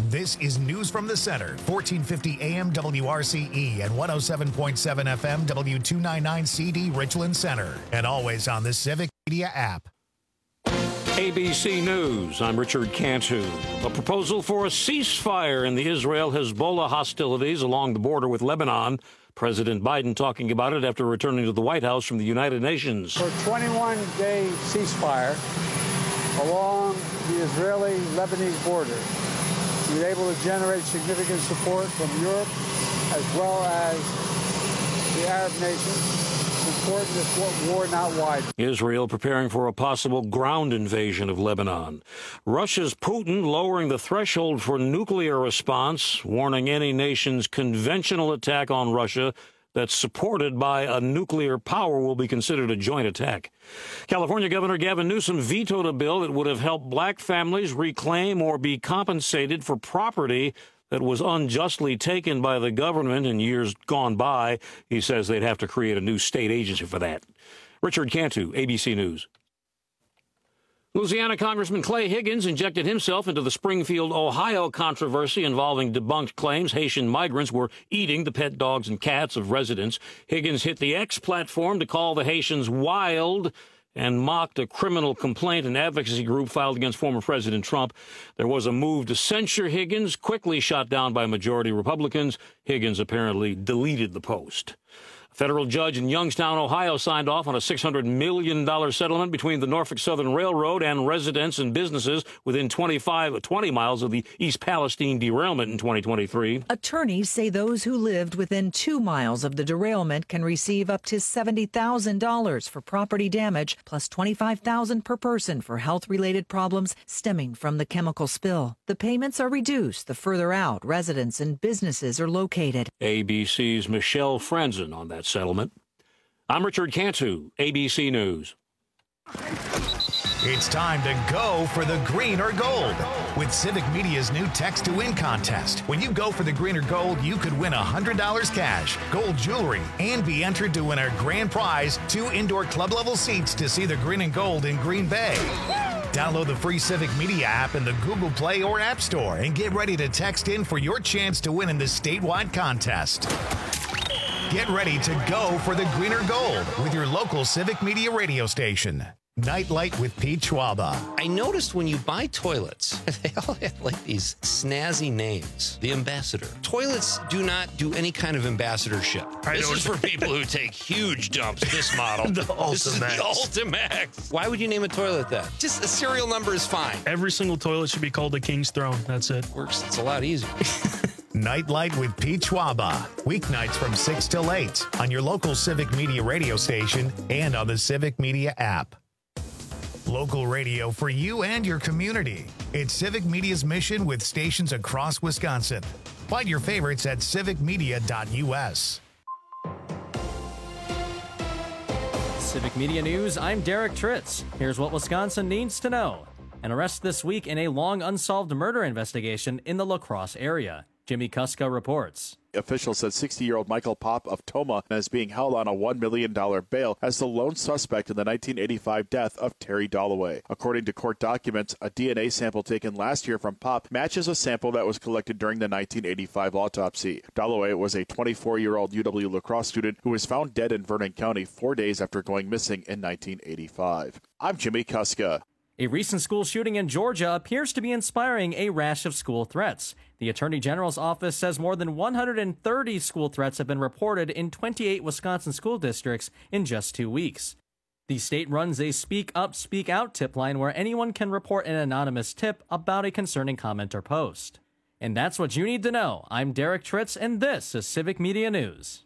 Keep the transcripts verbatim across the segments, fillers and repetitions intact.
This is News from the Center, fourteen fifty A M W R C E and one oh seven point seven F M W two ninety-nine C D Richland Center, and always on the Civic Media app. A B C News, I'm Richard Cantu. A proposal for a ceasefire in the Israel-Hezbollah hostilities along the border with Lebanon. President Biden talking about it after returning to the White House from the United Nations. For a twenty-one day ceasefire along the Israeli-Lebanese border, we were able to generate significant support from Europe as well as the Arab nations. It's important this war not widen. Israel preparing for a possible ground invasion of Lebanon. Russia's Putin lowering the threshold for nuclear response, warning any nation's conventional attack on Russia that's supported by a nuclear power will be considered a joint attack. California Governor Gavin Newsom vetoed a bill that would have helped black families reclaim or be compensated for property that was unjustly taken by the government in years gone by. He says they'd have to create a new state agency for that. Richard Cantu, A B C News. Louisiana Congressman Clay Higgins injected himself into the Springfield, Ohio controversy involving debunked claims Haitian migrants were eating the pet dogs and cats of residents. Higgins hit the X platform to call the Haitians wild and mocked a criminal complaint an advocacy group filed against former President Trump. There was a move to censure Higgins, quickly shot down by majority Republicans. Higgins apparently deleted the post. A federal judge in Youngstown, Ohio, signed off on a six hundred million dollars settlement between the Norfolk Southern Railroad and residents and businesses within twenty-five, twenty miles of the East Palestine derailment in twenty twenty-three. Attorneys say those who lived within two miles of the derailment can receive up to seventy thousand dollars for property damage, plus twenty-five thousand dollars per person for health-related problems stemming from the chemical spill. The payments are reduced the further out residents and businesses are located. A B C's Michelle Franzen on that settlement. I'm Richard Cantu, A B C News. It's time to go for the green or gold with Civic Media's new Text to Win contest. When you go for the green or gold, you could win one hundred dollars cash, gold jewelry, and be entered to win our grand prize, two indoor club-level seats to see the green and gold in Green Bay. Download the free Civic Media app in the Google Play or App Store and get ready to text in for your chance to win in this statewide contest. Get ready to go for the green or gold with your local Civic Media radio station. Nightlight with Pete Schwaba. I noticed when you buy toilets, they all have like these snazzy names. The Ambassador. Toilets do not do any kind of ambassadorship. I this is for people who take huge dumps. This model. the Ultimax. This is the Ultimax. Why would you name a toilet that? Just a serial number is fine. Every single toilet should be called the King's Throne. That's it. Works. It's a lot easier. Nightlight with Pete Schwaba. Weeknights from six till eight on your local Civic Media radio station and on the Civic Media app. Local radio for you and your community. It's Civic Media's mission with stations across Wisconsin. Find your favorites at civic media dot U S. Civic Media News, I'm Derek Tritz. Here's what Wisconsin needs to know. An arrest this week in a long unsolved murder investigation in the La Crosse area. Jimmy Kuska reports. Officials said sixty-year-old Michael Pop of Tomah is being held on a one million dollars bail as the lone suspect in the nineteen eighty-five death of Terry Dalloway. According to court documents, a D N A sample taken last year from Pop matches a sample that was collected during the nineteen eighty-five autopsy. Dalloway was a twenty-four-year-old U W La Crosse student who was found dead in Vernon County four days after going missing in nineteen eighty-five. I'm Jimmy Kuska. A recent school shooting in Georgia appears to be inspiring a rash of school threats. The Attorney General's office says more than one hundred thirty school threats have been reported in twenty-eight Wisconsin school districts in just two weeks. The state runs a Speak Up, Speak Out tip line where anyone can report an anonymous tip about a concerning comment or post. And that's what you need to know. I'm Derek Tritz, and this is Civic Media News.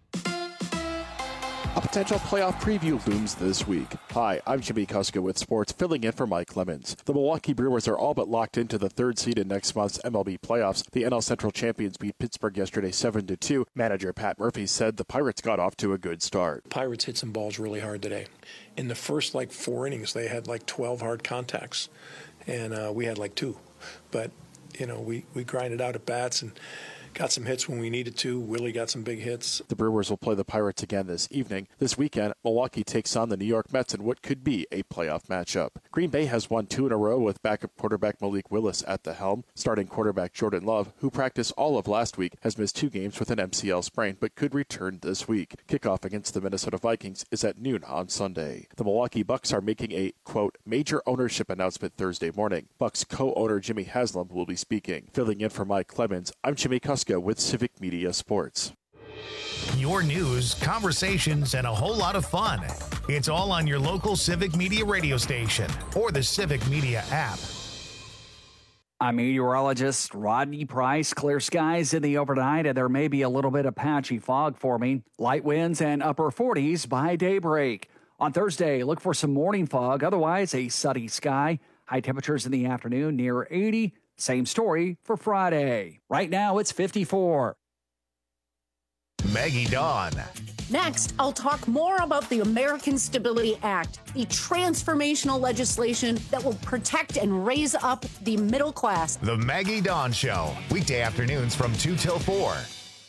A potential playoff preview looms this week. Hi, I'm Jimmy Kuska with sports, filling in for Mike Lemons. The Milwaukee Brewers are all but locked into the third seed in next month's M L B playoffs. The N L Central champions beat Pittsburgh yesterday seven to two. Manager Pat Murphy said the Pirates got off to a good start. Pirates hit some balls really hard today. In the first, like, four innings, they had, like, twelve hard contacts, and uh, we had, like, two. But, you know, we, we grinded out at bats and got some hits when we needed to. Willie got some big hits. The Brewers will play the Pirates again this evening. This weekend, Milwaukee takes on the New York Mets in what could be a playoff matchup. Green Bay has won two in a row with backup quarterback Malik Willis at the helm. Starting quarterback Jordan Love, who practiced all of last week, has missed two games with an M C L sprain but could return this week. Kickoff against the Minnesota Vikings is at noon on Sunday. The Milwaukee Bucks are making a, quote, major ownership announcement Thursday morning. Bucks co-owner Jimmy Haslam will be speaking. Filling in for Mike Clemens, I'm Jimmy Kuska with Civic Media Sports. Your news, conversations, and a whole lot of fun. It's all on your local Civic Media radio station or the Civic Media app. I'm meteorologist Rodney Price. Clear skies in the overnight, and there may be a little bit of patchy fog forming. Light winds and upper forties by daybreak. On Thursday, look for some morning fog. Otherwise, a sunny sky. High temperatures in the afternoon near eighty. Same story for Friday. Right now, it's fifty-four. Maggie Dawn. Next, I'll talk more about the American Stability Act, the transformational legislation that will protect and raise up the middle class. The Maggie Dawn Show, weekday afternoons from two till four.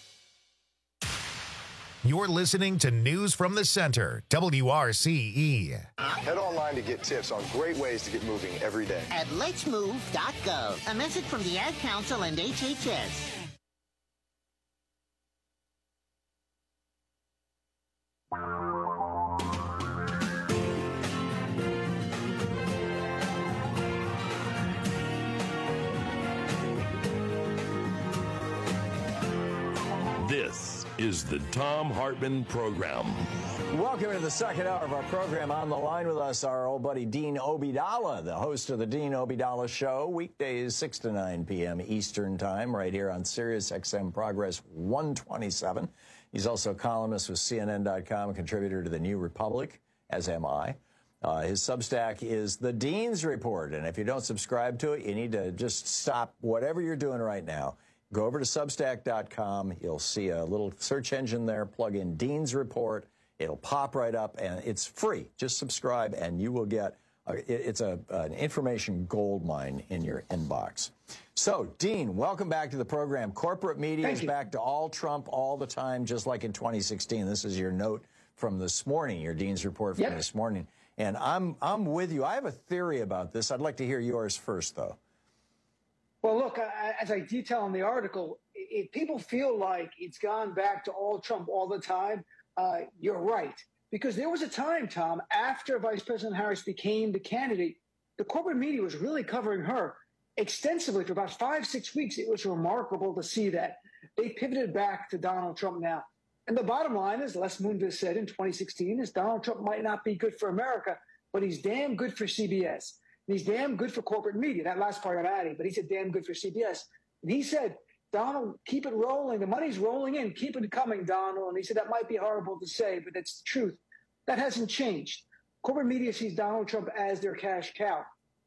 You're listening to News from the Center, W R C E. Head online to get tips on great ways to get moving every day. At lets move dot gov. A message from the Ad Council and H H S. This is the Thom Hartmann Program. Welcome to the second hour of our program. On the line with us, our old buddy Dean Obeidallah, the host of the Dean Obeidallah Show, weekdays six to nine p.m. Eastern Time, right here on Sirius X M Progress one twenty-seven. He's also a columnist with C N N dot com, a contributor to the New Republic, as am I. Uh, his Substack is The Dean's Report, and if you don't subscribe to it, you need to just stop whatever you're doing right now. Go over to Substack dot com. You'll see a little search engine there. Plug in Dean's Report. It'll pop right up, and it's free. Just subscribe, and you will get a, it's a, an information gold mine in your inbox. So, Dean, welcome back to the program. Corporate media Thank is you. back to all Trump all the time, just like in twenty sixteen. This is your note from this morning, your Dean's Report from Yep. this morning. And I'm I'm with you. I have a theory about this. I'd like to hear yours first, though. Well, look, I, as I detail in the article, if people feel like it's gone back to all Trump all the time, uh, you're right. Because there was a time, Tom, after Vice President Harris became the candidate, the corporate media was really covering her extensively for about five, six weeks. It was remarkable to see that. They pivoted back to Donald Trump now. And the bottom line is, Les Moonves said in twenty sixteen, is Donald Trump might not be good for America, but he's damn good for C B S. And he's damn good for corporate media. That last part I'm adding, but he said damn good for C B S. And he said, Donald, keep it rolling. The money's rolling in. Keep it coming, Donald. And he said that might be horrible to say, but it's the truth. That hasn't changed. Corporate media sees Donald Trump as their cash cow.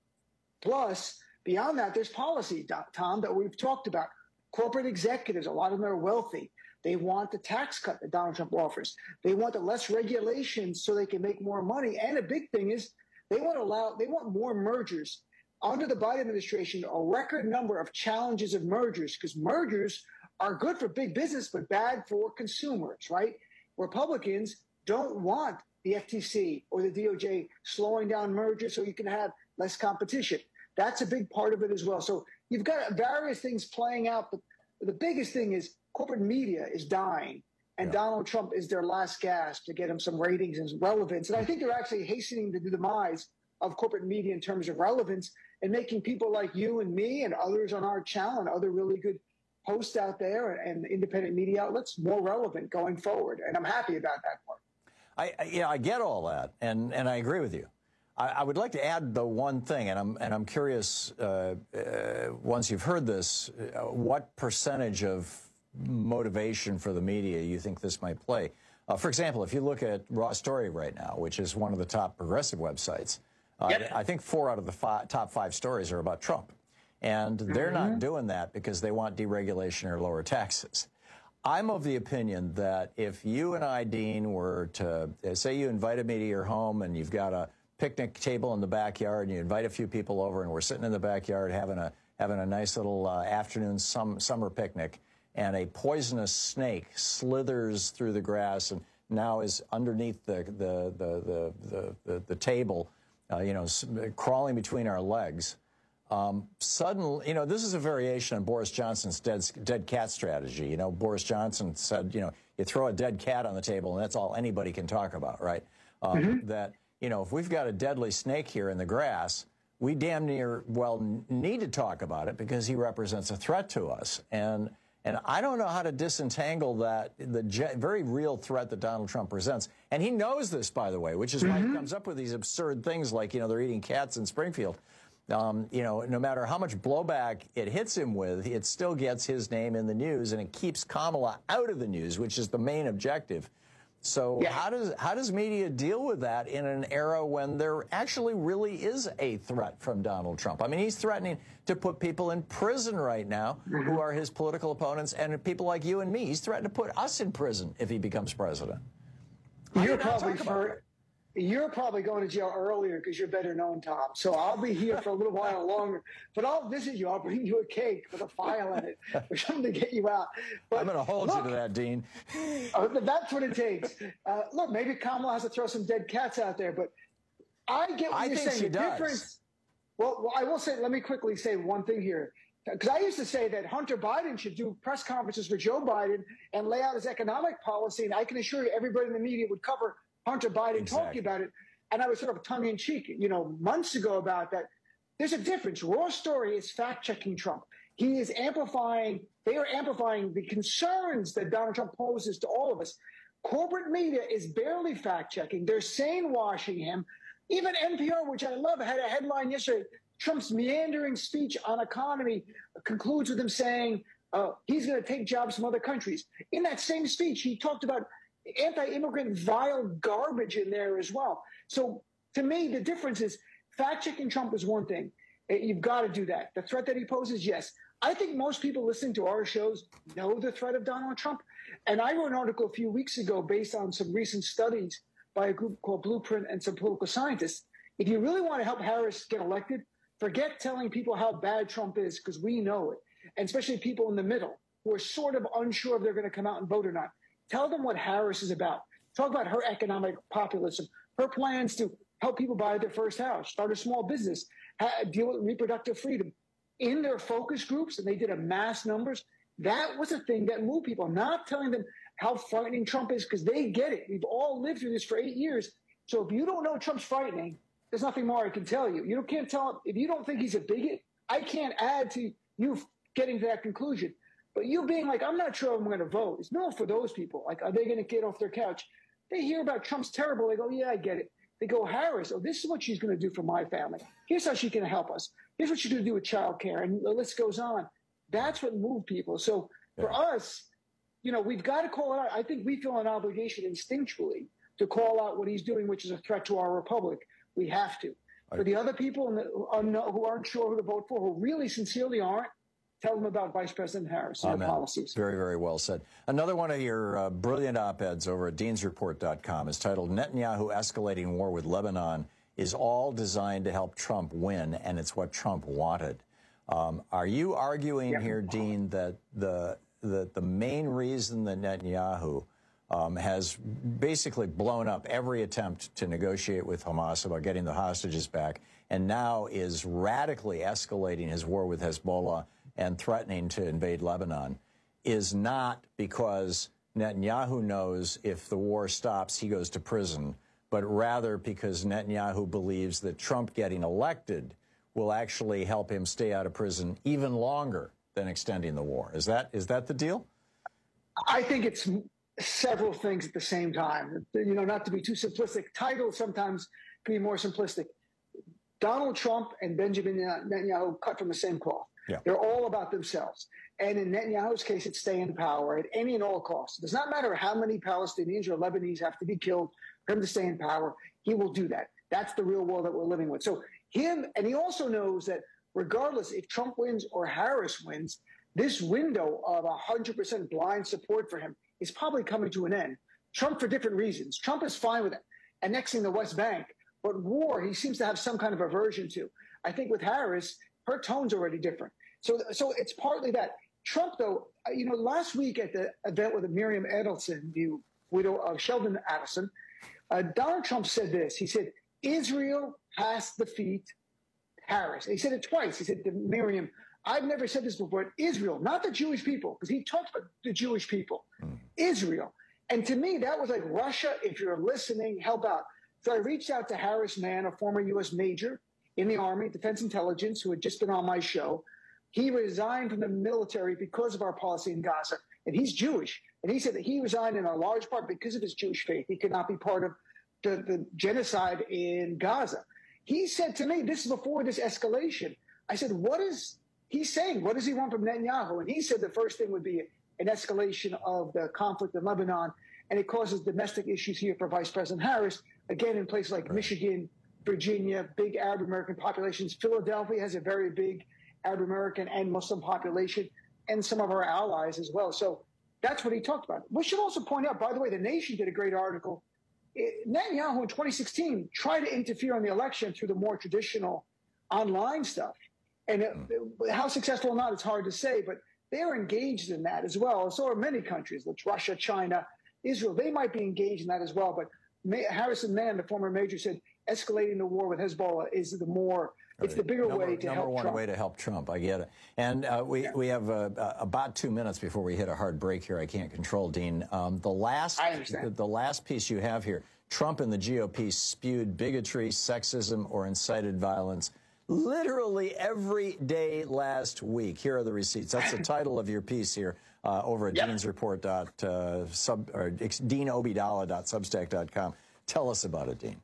Plus, beyond that, there's policy, Tom, that we've talked about. Corporate executives, a lot of them are wealthy. They want the tax cut that Donald Trump offers. They want the less regulations so they can make more money. And a big thing is they want to allow, they want more mergers. Under the Biden administration, a record number of challenges of mergers, because mergers are good for big business, but bad for consumers, right? Republicans don't want the F T C or the D O J slowing down mergers so you can have less competition. That's a big part of it as well. So you've got various things playing out, but the biggest thing is corporate media is dying, and yeah. Donald Trump is their last gasp to get him some ratings and relevance. And I think they're actually hastening the demise of corporate media in terms of relevance and making people like you and me and others on our channel and other really good hosts out there and independent media outlets more relevant going forward. And I'm happy about that part. I, I yeah, I get all that, and and I agree with you. I, I would like to add the one thing, and I'm and I'm curious. Uh, uh, once you've heard this, uh, what percentage of motivation for the media you think this might play? Uh, for example, if you look at Raw Story right now, which is one of the top progressive websites, uh, yep. I think four out of the five, top five stories are about Trump, and they're mm-hmm. not doing that because they want deregulation or lower taxes. I'm of the opinion that if you and I, Dean, were to, say you invited me to your home and you've got a picnic table in the backyard and you invite a few people over and we're sitting in the backyard having a having a nice little uh, afternoon sum, summer picnic, and a poisonous snake slithers through the grass and now is underneath the the the the the, the, the table, uh, you know, crawling between our legs. Um, suddenly, you know, this is a variation on Boris Johnson's dead, dead cat strategy. You know, Boris Johnson said, you know, you throw a dead cat on the table and that's all anybody can talk about, right? Um, mm-hmm. That, you know, if we've got a deadly snake here in the grass, we damn near, well, need to talk about it because he represents a threat to us. And and I don't know how to disentangle that, the je- very real threat that Donald Trump presents. And he knows this, by the way, which is mm-hmm. why he comes up with these absurd things like, you know, they're eating cats in Springfield. Um, you know, no matter how much blowback it hits him with, it still gets his name in the news, and it keeps Kamala out of the news, which is the main objective. So yeah. how does how does media deal with that in an era when there actually really is a threat from Donald Trump? I mean, he's threatening to put people in prison right now mm-hmm. who are his political opponents, and people like you and me. He's threatened to put us in prison if he becomes president. How You're probably for. You're probably going to jail earlier because you're better known, Tom. So I'll be here for a little while longer. But I'll visit you. I'll bring you a cake with a file in it or something to get you out. But I'm going to hold look, you to that, Dean. Uh, that's what it takes. Uh, look, maybe Kamala has to throw some dead cats out there. But I get what I you're think saying. She the does. difference. Well, well, I will say, let me quickly say one thing here. Because I used to say that Hunter Biden should do press conferences for Joe Biden and lay out his economic policy. And I can assure you everybody in the media would cover Hunter Biden exactly. talking about it. And I was sort of tongue-in-cheek, you know, months ago about that. There's a difference. Raw Story is fact-checking Trump. He is amplifying, they are amplifying the concerns that Donald Trump poses to all of us. Corporate media is barely fact-checking. They're sane-washing him. Even N P R, which I love, had a headline yesterday. Trump's meandering speech on economy concludes with him saying uh, he's going to take jobs from other countries. In that same speech, he talked about anti-immigrant vile garbage in there as well. So to me, the difference is fact-checking Trump is one thing. You've got to do that. The threat that he poses, yes. I think most people listening to our shows know the threat of Donald Trump. And I wrote an article a few weeks ago based on some recent studies by a group called Blueprint and some political scientists. If you really want to help Harris get elected, forget telling people how bad Trump is, because we know it. And especially people in the middle who are sort of unsure if they're going to come out and vote or not. Tell them what Harris is about. Talk about her economic populism, her plans to help people buy their first house, start a small business, ha- deal with reproductive freedom. In their focus groups, and they did a mass numbers, that was a thing that moved people. Not telling them how frightening Trump is, because they get it. We've all lived through this for eight years. So if you don't know Trump's frightening, there's nothing more I can tell you. You can't tell him. If you don't think he's a bigot, I can't add to you getting to that conclusion. But you being like, I'm not sure I'm going to vote. It's no for those people. Like, are they going to get off their couch? They hear about Trump's terrible. They go, yeah, I get it. They go, Harris, oh, this is what she's going to do for my family. Here's how she can help us. Here's what she's going to do with childcare. And the list goes on. That's what moved people. So yeah. for us, you know, we've got to call it out. I think we feel an obligation instinctually to call out what he's doing, which is a threat to our republic. We have to. I, for the other people who aren't sure who to vote for, who really sincerely aren't, tell them about Vice President Harris and her policies. Very, very well said. Another one of your uh, brilliant op-eds over at deans report dot com is titled, Netanyahu Escalating War with Lebanon is all designed to help Trump win, and it's what Trump wanted. Um, are you arguing yeah. here, Dean, that the, the, the main reason that Netanyahu um, has basically blown up every attempt to negotiate with Hamas about getting the hostages back, and now is radically escalating his war with Hezbollah and threatening to invade Lebanon, is not because Netanyahu knows if the war stops, he goes to prison, but rather because Netanyahu believes that Trump getting elected will actually help him stay out of prison even longer than extending the war. Is that is that the deal? I think it's several things at the same time. You know, not to be too simplistic. Titles sometimes can be more simplistic. Donald Trump and Benjamin Netanyahu cut from the same cloth. Yeah. They're all about themselves. And in Netanyahu's case, it's stay in power at any and all costs. It does not matter how many Palestinians or Lebanese have to be killed for him to stay in power. He will do that. That's the real world that we're living with. So him, and he also knows that regardless if Trump wins or Harris wins, this window of one hundred percent blind support for him is probably coming to an end. Trump for different reasons. Trump is fine with annexing the West Bank, but war he seems to have some kind of aversion to. I think with Harris, her tone's already different. So, so it's partly that Trump, though, you know, last week at the event with Miriam Adelson, the widow of Sheldon Adelson, uh, Donald Trump said this. He said, Israel has to defeat Harris. And he said it twice. He said to Miriam, I've never said this before, Israel, not the Jewish people, because he talked about the Jewish people, mm. Israel. And to me, that was like, Russia, if you're listening, help out. So I reached out to Harris Mann, a former U S major in the Army, Defense Intelligence, who had just been on my show. He resigned from the military because of our policy in Gaza, and he's Jewish. And he said that he resigned in a large part because of his Jewish faith. He could not be part of the, the genocide in Gaza. He said to me, this is before this escalation. I said, what is he saying? What does he want from Netanyahu? And he said the first thing would be an escalation of the conflict in Lebanon, and it causes domestic issues here for Vice President Harris, again, in places like right. Michigan, Virginia, big Arab American populations. Philadelphia has a very big Arab American and Muslim population, and some of our allies as well. So that's what he talked about. We should also point out, by the way, The Nation did a great article. Netanyahu in twenty sixteen tried to interfere in the election through the more traditional online stuff. And it, how successful or not, it's hard to say, but they're engaged in that as well. And so are many countries, like Russia, China, Israel. They might be engaged in that as well. But Harrison Mann, the former major, said escalating the war with Hezbollah is the more It's the bigger number, way to number help one Trump. way to help Trump. I get it. And uh, we yeah. we have uh, uh, about two minutes before we hit a hard break here. I can't control, Dean. Um, the last I understand. the last piece you have here. Trump and the G O P spewed bigotry, sexism, or incited violence literally every day last week. Here are the receipts. That's the title of your piece here uh, over at yep. deansreport dot uh, sub or dean obeidallah dot substack dot com. Tell us about it, Dean.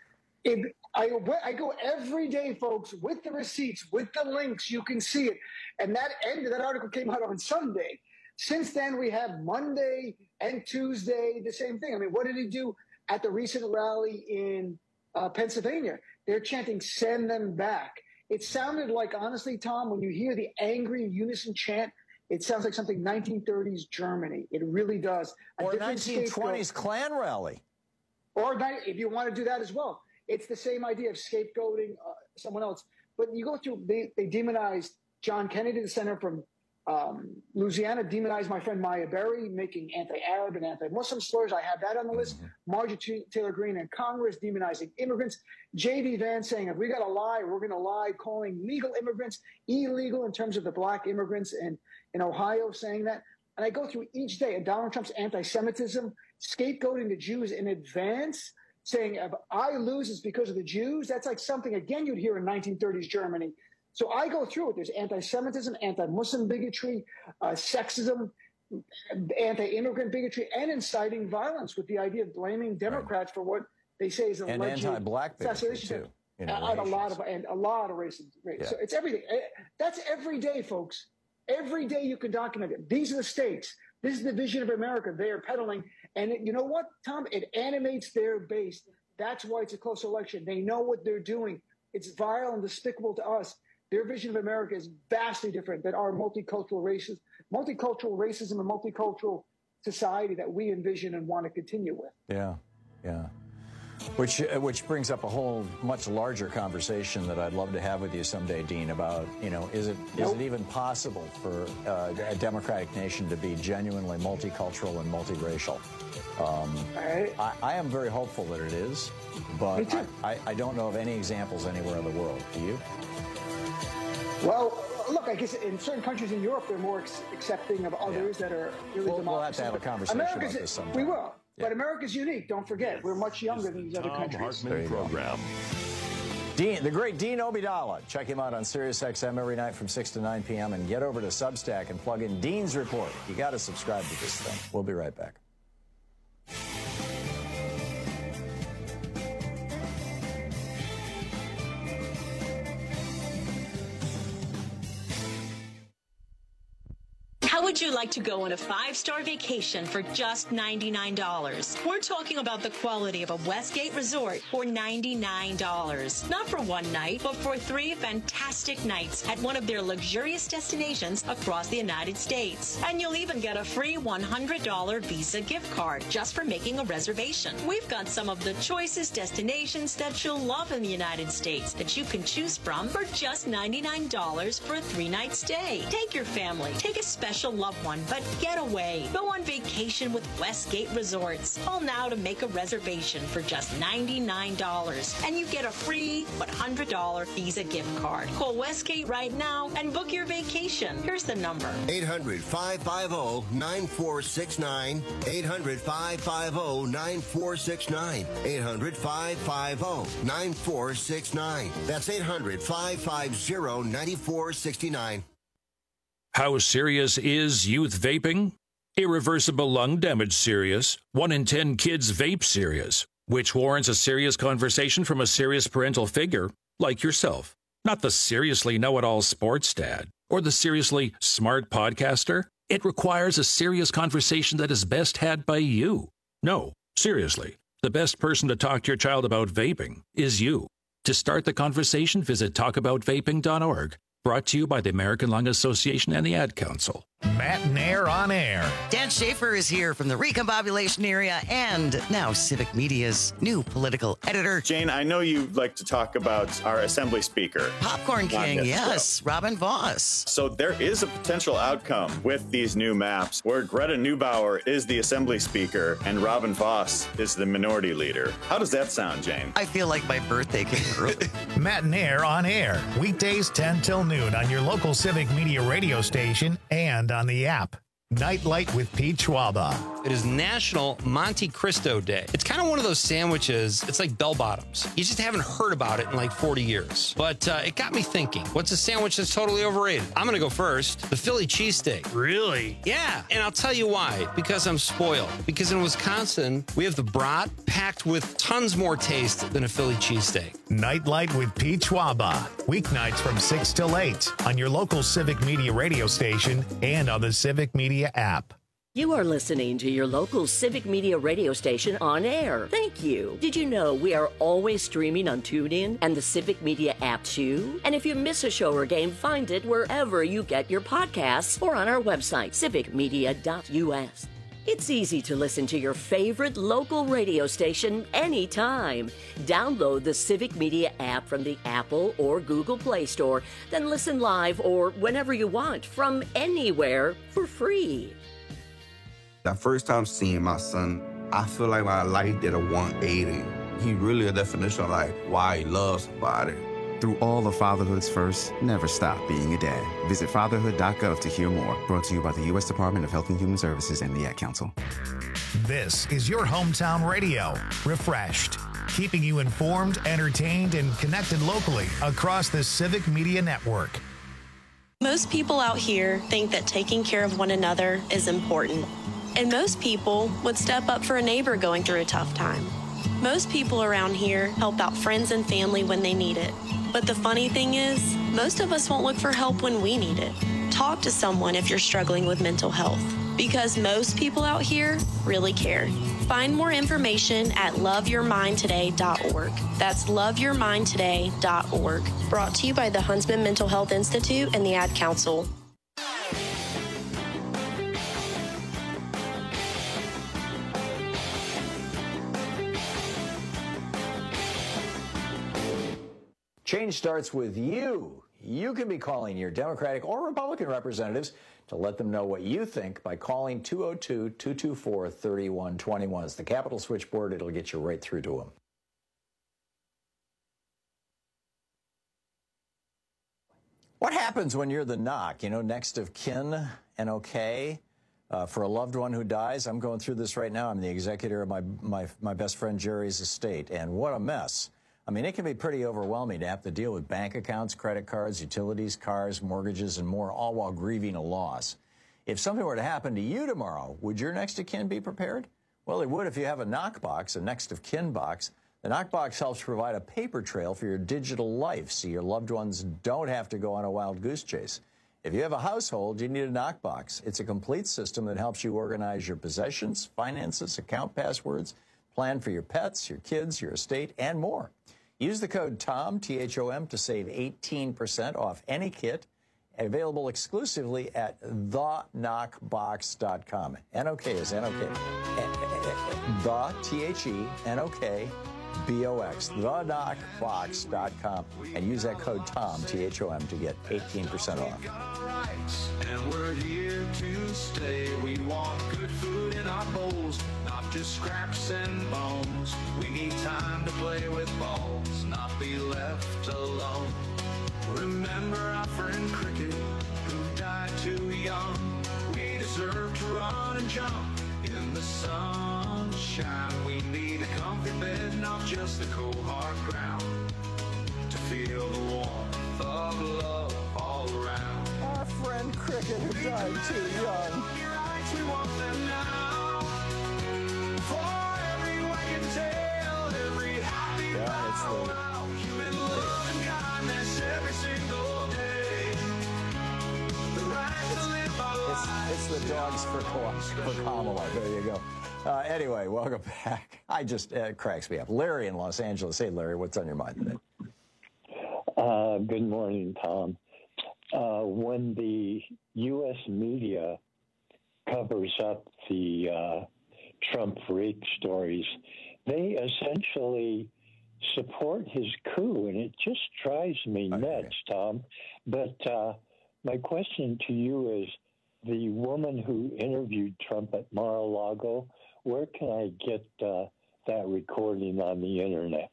It, I, I go every day, folks, with the receipts, with the links. You can see it. And that end of that article came out on Sunday. Since then, we have Monday and Tuesday, the same thing. I mean, what did he do at the recent rally in uh, Pennsylvania? They're chanting, send them back. It sounded like, honestly, Tom, when you hear the angry unison chant, it sounds like something nineteen thirties Germany. It really does. A or nineteen twenties Klan rally. Or if you want to do that as well. It's the same idea of scapegoating uh, someone else. But you go through, they, they demonized John Kennedy, the senator from um, Louisiana, demonized my friend Maya Berry, making anti-Arab and anti-Muslim slurs. I have that on the list. Mm-hmm. Marjorie Taylor Greene in Congress demonizing immigrants. J D Vance saying, if we got to lie, we're going to lie, calling legal immigrants illegal in terms of the black immigrants in, in Ohio, saying that. And I go through each day of Donald Trump's anti-Semitism, scapegoating the Jews in advance, saying if I lose, it's because of the Jews. That's like something, again, you'd hear in nineteen thirties Germany. So I go through it. There's anti-Semitism, anti-Muslim bigotry, uh, sexism, anti-immigrant bigotry, and inciting violence with the idea of blaming Democrats right. for what they say is a and alleged anti-black bigotry, too. And a lot of, and a lot of racism. Yeah. So it's everything. That's every day, folks. Every day you can document it. These are the stakes. This is the vision of America they are peddling. And it, you know what, Tom? It animates their base. That's why it's a close election. They know what they're doing. It's vile and despicable to us. Their vision of America is vastly different than our multicultural races, multicultural racism and multicultural society that we envision and want to continue with. Yeah, yeah. Which uh, which brings up a whole much larger conversation that I'd love to have with you someday, Dean, about, you know, is it nope. is it even possible for uh, a democratic nation to be genuinely multicultural and multiracial? Um, I, I, I am very hopeful that it is, but I, I, I don't know of any examples anywhere in the world. Do you? Well, look, I guess in certain countries in Europe, they're more ex- accepting of others yeah. that are really we'll, democracy. We'll have to have a conversation America's, about this sometime. We will. Yeah. But America's unique. Don't forget, we're much younger than these other Tom countries. Hartman program. Dean, the great Dean Obeidallah. Check him out on Sirius X M every night from six to nine p.m. and get over to Substack and plug in Dean's Report. You got to subscribe to this thing. We'll be right back. How How would you like to go on a five-star vacation for just ninety-nine dollars? We're talking about the quality of a Westgate resort for ninety-nine dollars. Not for one night, but for three fantastic nights at one of their luxurious destinations across the United States. And you'll even get a free one hundred dollars Visa gift card just for making a reservation. We've got some of the choicest destinations that you'll love in the United States that you can choose from for just ninety-nine dollars for a three-night stay. Take your family, take a special loved one, but get away. Go on vacation with Westgate Resorts. Call now to make a reservation for just ninety-nine dollars, and you get a free one hundred dollars Visa gift card. Call Westgate right now and book your vacation. Here's the number. eight hundred, five five zero, nine four six nine. eight hundred, five five zero, nine four six nine. eight hundred, five five zero, nine four six nine. That's eight hundred, five five zero, nine four six nine. How serious is youth vaping? Irreversible lung damage serious. One in ten kids vape serious, which warrants a serious conversation from a serious parental figure like yourself. Not the seriously know-it-all sports dad or the seriously smart podcaster. It requires a serious conversation that is best had by you. No, seriously, the best person to talk to your child about vaping is you. To start the conversation, visit talk about vaping dot org. Brought to you by the American Lung Association and the Ad Council. Matt Nair on air. Dan Schaefer is here from the Recombobulation area and now Civic Media's new political editor. Jane, I know you like to talk about our Assembly Speaker. Popcorn King, yes, show. Robin Voss. So there is a potential outcome with these new maps where Greta Neubauer is the Assembly Speaker and Robin Voss is the Minority Leader. How does that sound, Jane? I feel like my birthday came early. Matt Nair on air. Weekdays ten till noon on your local Civic Media radio station and on the app. Nightlight with Pete Schwaba. It is National Monte Cristo Day. It's kind of one of those sandwiches. It's like bell bottoms. You just haven't heard about it in like forty years. But uh, it got me thinking, what's a sandwich that's totally overrated? I'm going to go first. The Philly cheesesteak. Really? Yeah. And I'll tell you why. Because I'm spoiled. Because in Wisconsin, we have the brat packed with tons more taste than a Philly cheesesteak. Nightlight with Pete Schwaba. Weeknights from six till eight on your local Civic Media radio station and on the Civic Media app. You are listening to your local Civic Media radio station on air. Thank you. Did you know we are always streaming on TuneIn and the Civic Media app too? And if you miss a show or game, find it wherever you get your podcasts or on our website, civic media dot u s. It's easy to listen to your favorite local radio station anytime. Download the Civic Media app from the Apple or Google Play Store, then listen live or whenever you want from anywhere for free. The first time seeing my son, I feel like my life did a one eighty. He really a definition of like why he loves somebody. Through all of fatherhood's first, never stop being a dad. Visit fatherhood dot gov to hear more. Brought to you by the U S Department of Health and Human Services and the Ad Council. This is your hometown radio, refreshed, keeping you informed, entertained, and connected locally across the Civic Media Network. Most people out here think that taking care of one another is important. And most people would step up for a neighbor going through a tough time. Most people around here help out friends and family when they need it. But the funny thing is, most of us won't look for help when we need it. Talk to someone if you're struggling with mental health, because most people out here really care. Find more information at love your mind today dot org. That's love your mind today dot org. Brought to you by the Huntsman Mental Health Institute and the Ad Council. Change starts with you. You can be calling your Democratic or Republican representatives to let them know what you think by calling two oh two, two two four, three one two one. It's the Capitol switchboard. It'll get you right through to them. What happens when you're the knock, you know, next of kin and okay? Uh, for a loved one who dies, I'm going through this right now. I'm the executor of my, my, my best friend Jerry's estate, and what a mess. I mean, it can be pretty overwhelming to have to deal with bank accounts, credit cards, utilities, cars, mortgages, and more, all while grieving a loss. If something were to happen to you tomorrow, would your next of kin be prepared? Well, it would if you have a knockbox, a next of kin box. The knockbox helps provide a paper trail for your digital life so your loved ones don't have to go on a wild goose chase. If you have a household, you need a knockbox. It's a complete system that helps you organize your possessions, finances, account passwords, plan for your pets, your kids, your estate, and more. Use the code TOM, T H O M, to save eighteen percent off any kit, available exclusively at the knockbox dot com. N O K is N O K. The, T H E, N O K, B O X, the knockbox dot com, and use that code TOM, T H O M, to get eighteen percent off. And we're here to stay. We want good food in our bowls, not just scraps and bones. We need time to play with balls, not be left alone. Remember our friend Cricket, who died too young. We deserve to run and jump in the sunshine. We need a comfy bed, not just the cold hard ground, to feel the warmth of love all around. Our friend Cricket, who died too young. We want them now. For every wagon tale, every happy yeah, it's the, bow, human love and kindness every single day. The right to live our lives. It's, it's the dogs for, for Kamala. There you go. Uh, anyway, welcome back. I just, uh, it cracks me up. Larry in Los Angeles. Hey, Larry, what's on your mind today? Uh, good morning, Tom. Uh, when the U S media covers up the uh, Trump rape stories, they essentially support his coup, and it just drives me okay. nuts, Tom. But uh, my question to you is, the woman who interviewed Trump at Mar-a-Lago, where can I get uh, that recording on the internet?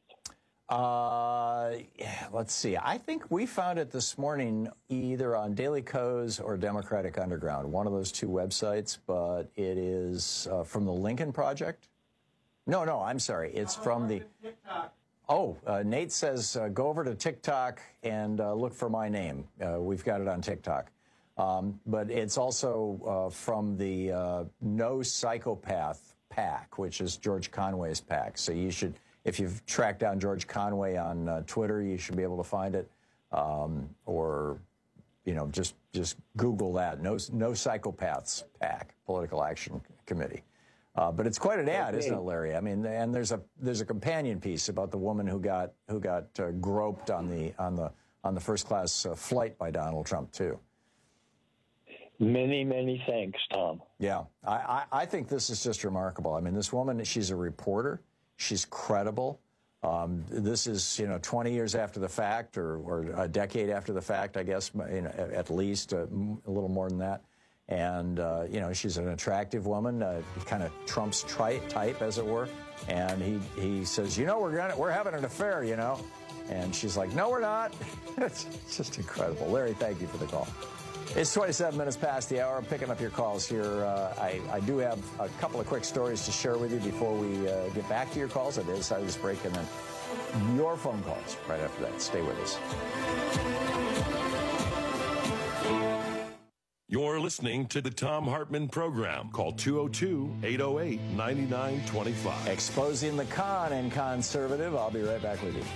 Uh, let's see. I think we found it this morning either on Daily Kos or Democratic Underground, one of those two websites, but it is uh, from the Lincoln Project. No, no, I'm sorry. It's from the... Oh, uh, Nate says uh, go over to TikTok and uh, look for my name. Uh, we've got it on TikTok. Um, but it's also uh, from the uh, No Psychopath PAC, which is George Conway's PAC. So you should... If you've tracked down George Conway on uh, Twitter, you should be able to find it, um, or, you know, just just Google that. No, no Psychopaths PAC, Political Action Committee. Uh, but it's quite an ad, isn't it, Larry? I mean, and there's a there's a companion piece about the woman who got who got uh, groped on the on the on the first class uh, flight by Donald Trump too. Many, many thanks, Tom. Yeah, I, I I think this is just remarkable. I mean, this woman, she's a reporter. She's credible. Um, this is, you know, twenty years after the fact, or, or a decade after the fact, I guess, you know, at least uh, a little more than that. And, uh, you know, she's an attractive woman, uh, kind of Trump's tri- type, as it were. And he, he says, you know, we're gonna, we're having an affair, you know. And she's like, no, we're not. It's just incredible. Larry, thank you for the call. It's twenty-seven minutes past the hour. I'm picking up your calls here. Uh, I, I do have a couple of quick stories to share with you before we uh, get back to your calls. It is how this break, and then your phone calls right after that. Stay with us. You're listening to the Thom Hartmann Program. Call two oh two, eight oh eight, nine nine two five. Exposing the con and conservative. I'll be right back with you.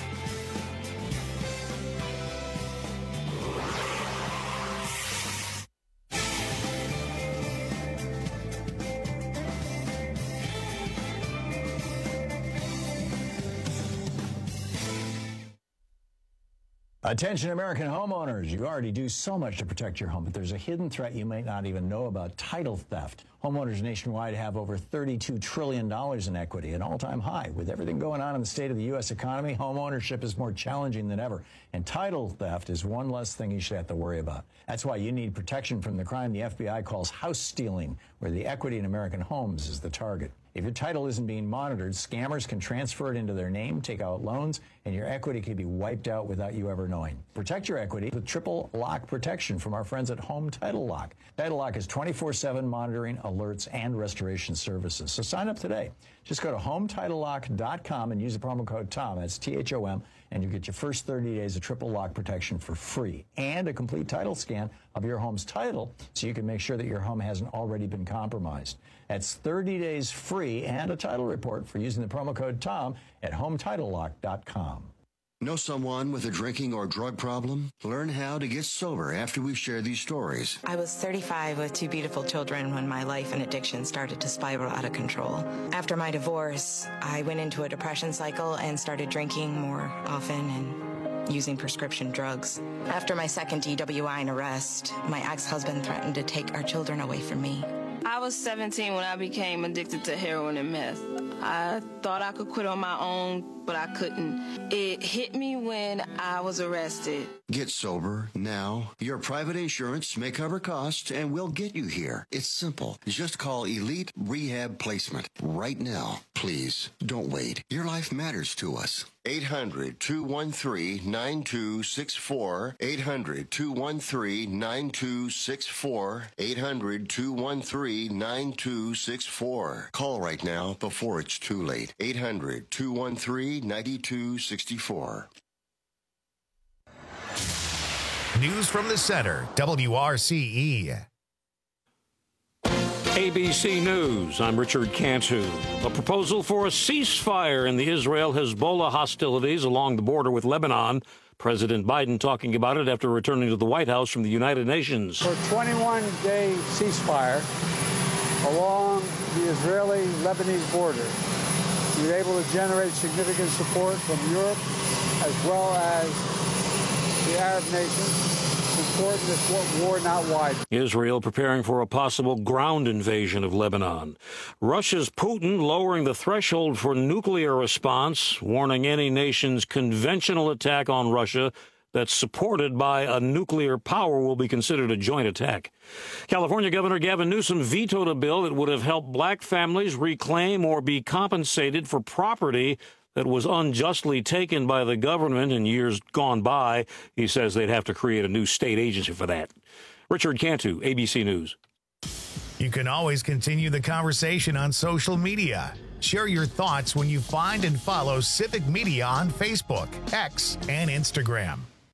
Attention American homeowners, you already do so much to protect your home, but there's a hidden threat you might not even know about: title theft. Homeowners nationwide have over thirty-two trillion dollars in equity, an all-time high. With everything going on in the state of the U S economy, home ownership is more challenging than ever, and title theft is one less thing you should have to worry about. That's why you need protection from the crime the F B I calls house stealing, where the equity in American homes is the target. If your title isn't being monitored, scammers can transfer it into their name, take out loans, and your equity can be wiped out without you ever knowing. Protect your equity with triple lock protection from our friends at Home Title Lock. Title Lock is twenty-four seven monitoring, alerts, and restoration services. So sign up today. Just go to home title lock dot com and use the promo code TOM, that's T H O M, and you get your first thirty days of triple lock protection for free, and a complete title scan of your home's title so you can make sure that your home hasn't already been compromised. That's thirty days free and a title report for using the promo code TOM at home title lock dot com. Know someone with a drinking or drug problem? Learn how to get sober after we share these stories. I was thirty-five with two beautiful children when my life and addiction started to spiral out of control. After my divorce, I went into a depression cycle and started drinking more often and using prescription drugs. After my second D W I and arrest, my ex-husband threatened to take our children away from me. I was seventeen when I became addicted to heroin and meth. I thought I could quit on my own, but I couldn't. It hit me when I was arrested. Get sober now. Your private insurance may cover costs and we'll get you here. It's simple. Just call Elite Rehab Placement right now. Please, don't wait. Your life matters to us. eight hundred, two one three, nine two six four. eight hundred, two one three, nine two six four. eight hundred, two one three, nine two six four. Call right now before it's too late. eight hundred, two one three, nine two six four. News from the center, W R C E. A B C News, I'm Richard Cantu. A proposal for a ceasefire in the Israel-Hezbollah hostilities along the border with Lebanon. President Biden talking about it after returning to the White House from the United Nations. For a twenty-one day ceasefire along the Israeli-Lebanese border, we were able to generate significant support from Europe as well as the Arab nations. Important this war not wide. Israel preparing for a possible ground invasion of Lebanon. Russia's Putin lowering the threshold for nuclear response, warning any nation's conventional attack on Russia that's supported by a nuclear power will be considered a joint attack. California Governor Gavin Newsom vetoed a bill that would have helped black families reclaim or be compensated for property that was unjustly taken by the government in years gone by. He says they'd have to create a new state agency for that. Richard Cantu, A B C News. You can always continue the conversation on social media. Share your thoughts when you find and follow Civic Media on Facebook, X, and Instagram.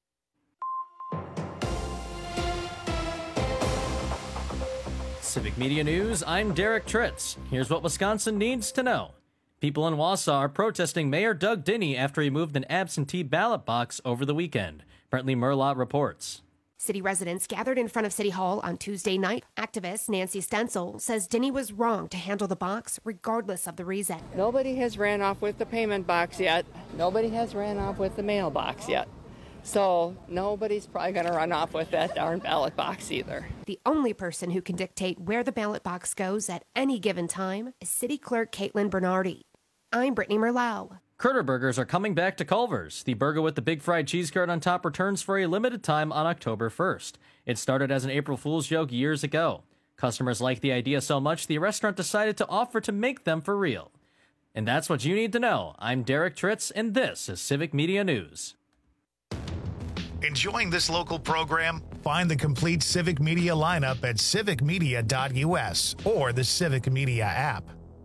Civic Media News, I'm Derek Tritz. Here's what Wisconsin needs to know. People in Wausau are protesting Mayor Doug Dinney after he moved an absentee ballot box over the weekend. Brentley Murlaugh reports. City residents gathered in front of City Hall on Tuesday night. Activist Nancy Stencil says Dinney was wrong to handle the box regardless of the reason. Nobody has ran off with the payment box yet. Nobody has ran off with the mailbox yet. So nobody's probably going to run off with that darn ballot box either. The only person who can dictate where the ballot box goes at any given time is City Clerk Caitlin Bernardi. I'm Brittany Merlau. Critter Burgers are coming back to Culver's. The burger with the big fried cheese curd on top returns for a limited time on October first. It started as an April Fool's joke years ago. Customers liked the idea so much, the restaurant decided to offer to make them for real. And that's what you need to know. I'm Derek Tritz, and this is Civic Media News. Enjoying this local program? Find the complete Civic Media lineup at civic media dot u s or the Civic Media app.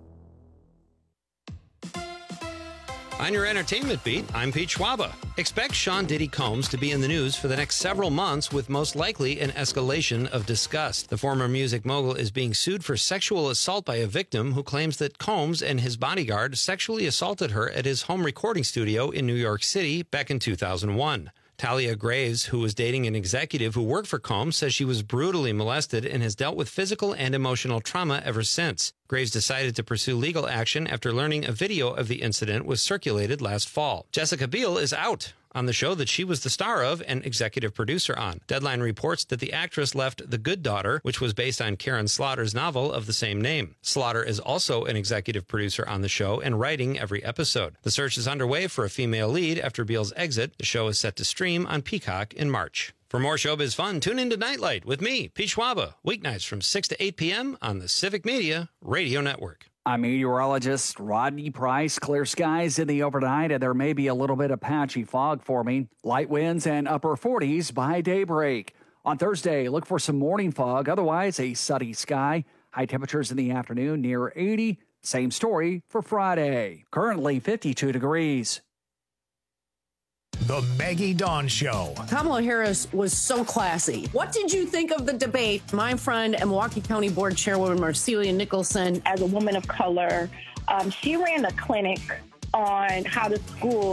On your entertainment beat, I'm Pete Schwaba. Expect Sean Diddy Combs to be in the news for the next several months with most likely an escalation of disgust. The former music mogul is being sued for sexual assault by a victim who claims that Combs and his bodyguard sexually assaulted her at his home recording studio in New York City back in two thousand one. Talia Graves, who was dating an executive who worked for Combs, says she was brutally molested and has dealt with physical and emotional trauma ever since. Graves decided to pursue legal action after learning a video of the incident was circulated last fall. Jessica Biel is out on the show that she was the star of and executive producer on. Deadline reports that the actress left The Good Daughter, which was based on Karen Slaughter's novel of the same name. Slaughter is also an executive producer on the show and writing every episode. The search is underway for a female lead after Biel's exit. The show is set to stream on Peacock in March. For more showbiz fun, tune into Nightlight with me, Pete Schwaba, weeknights from six to eight p.m. on the Civic Media Radio Network. I'm meteorologist Rodney Price. Clear skies in the overnight, and there may be a little bit of patchy fog forming. Light winds and upper forties by daybreak. On Thursday, look for some morning fog. Otherwise, a sunny sky. High temperatures in the afternoon near eighty. Same story for Friday. Currently fifty-two degrees. The Maggie Dawn Show. Kamala Harris was so classy. What did you think of the debate? My friend and Milwaukee County Board Chairwoman Marcelia Nicholson. As a woman of color, um, she ran a clinic on how to school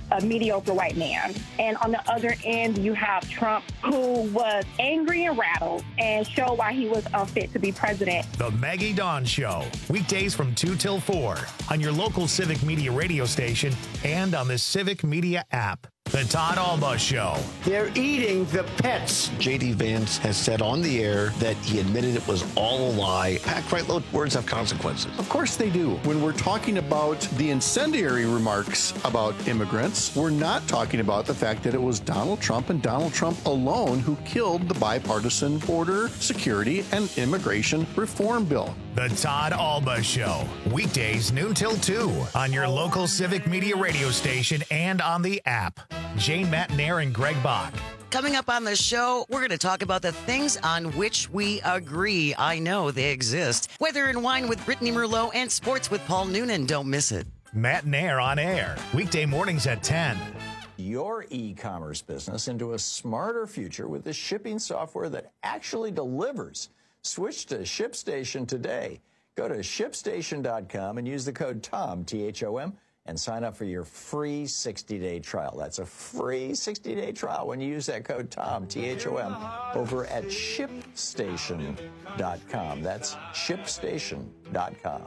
a mediocre white man. And on the other end, you have Trump, who was angry and rattled and showed why he was unfit to be president. The Maggie Dawn Show, weekdays from two till four on your local Civic Media radio station and on the Civic Media app. The Todd Alba Show. They're eating the pets. J D. Vance has said on the air that he admitted it was all a lie. Pat Kreitlow, words have consequences. Of course they do. When we're talking about the incendiary remarks about immigrants, we're not talking about the fact that it was Donald Trump and Donald Trump alone who killed the bipartisan border security and immigration reform bill. The Todd Alba Show, weekdays noon till two on your local Civic Media radio station and on the app. Jane Matnair and Greg Bach. Coming up on the show, we're going to talk about the things on which we agree. I know they exist. Weather and Wine with Brittany Merlot and Sports with Paul Noonan. Don't miss it. Matnair on air, weekday mornings at ten. Your e-commerce business into a smarter future with the shipping software that actually delivers. Switch to ShipStation today. Go to ship station dot com and use the code TOM, T H O M, and sign up for your free sixty-day trial. That's a free sixty-day trial when you use that code TOM, T H O M, over at ship station dot com. That's ship station dot com.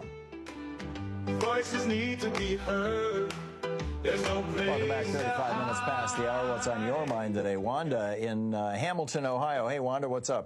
Voices need to be heard. There's no place. Welcome back. thirty-five minutes past the hour. What's on your mind today? Wanda in uh, Hamilton, Ohio. Hey, Wanda, what's up?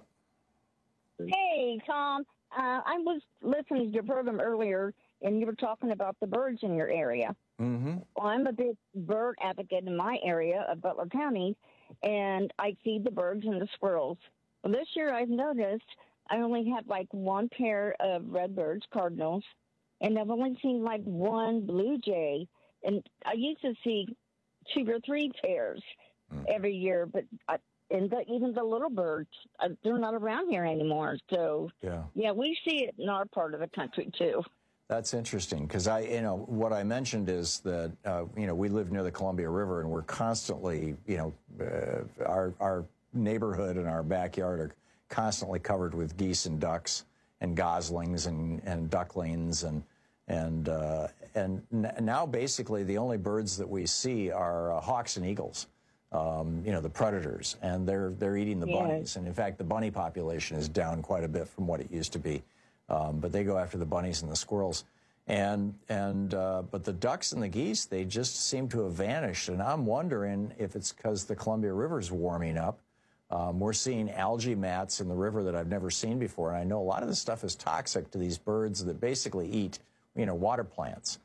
Hey, Tom. Uh, I was listening to your program earlier, and you were talking about the birds in your area. Mm-hmm. Well, I'm a big bird advocate in my area of Butler County, and I feed the birds and the squirrels. Well, this year I've noticed I only have like one pair of redbirds, cardinals, and I've only seen like one blue jay. And I used to see two or three pairs mm. every year, but I, and the, even the little birds, uh, they're not around here anymore. So, yeah, yeah, we see it in our part of the country, too. That's interesting because I, you know, what I mentioned is that, uh, you know, we live near the Columbia River and we're constantly, you know, uh, our, our neighborhood and our backyard are constantly covered with geese and ducks and goslings and, and ducklings and, and, uh, and n- now basically the only birds that we see are uh, hawks and eagles. Um, you know, the predators, and they're they're eating the Yeah. bunnies. And in fact, the bunny population is down quite a bit from what it used to be. Um, but they go after the bunnies and the squirrels. And and uh, but the ducks and the geese, they just seem to have vanished. And I'm wondering if it's because the Columbia River's warming up. Um, we're seeing algae mats in the river that I've never seen before. And I know a lot of this stuff is toxic to these birds that basically eat, you know, water plants.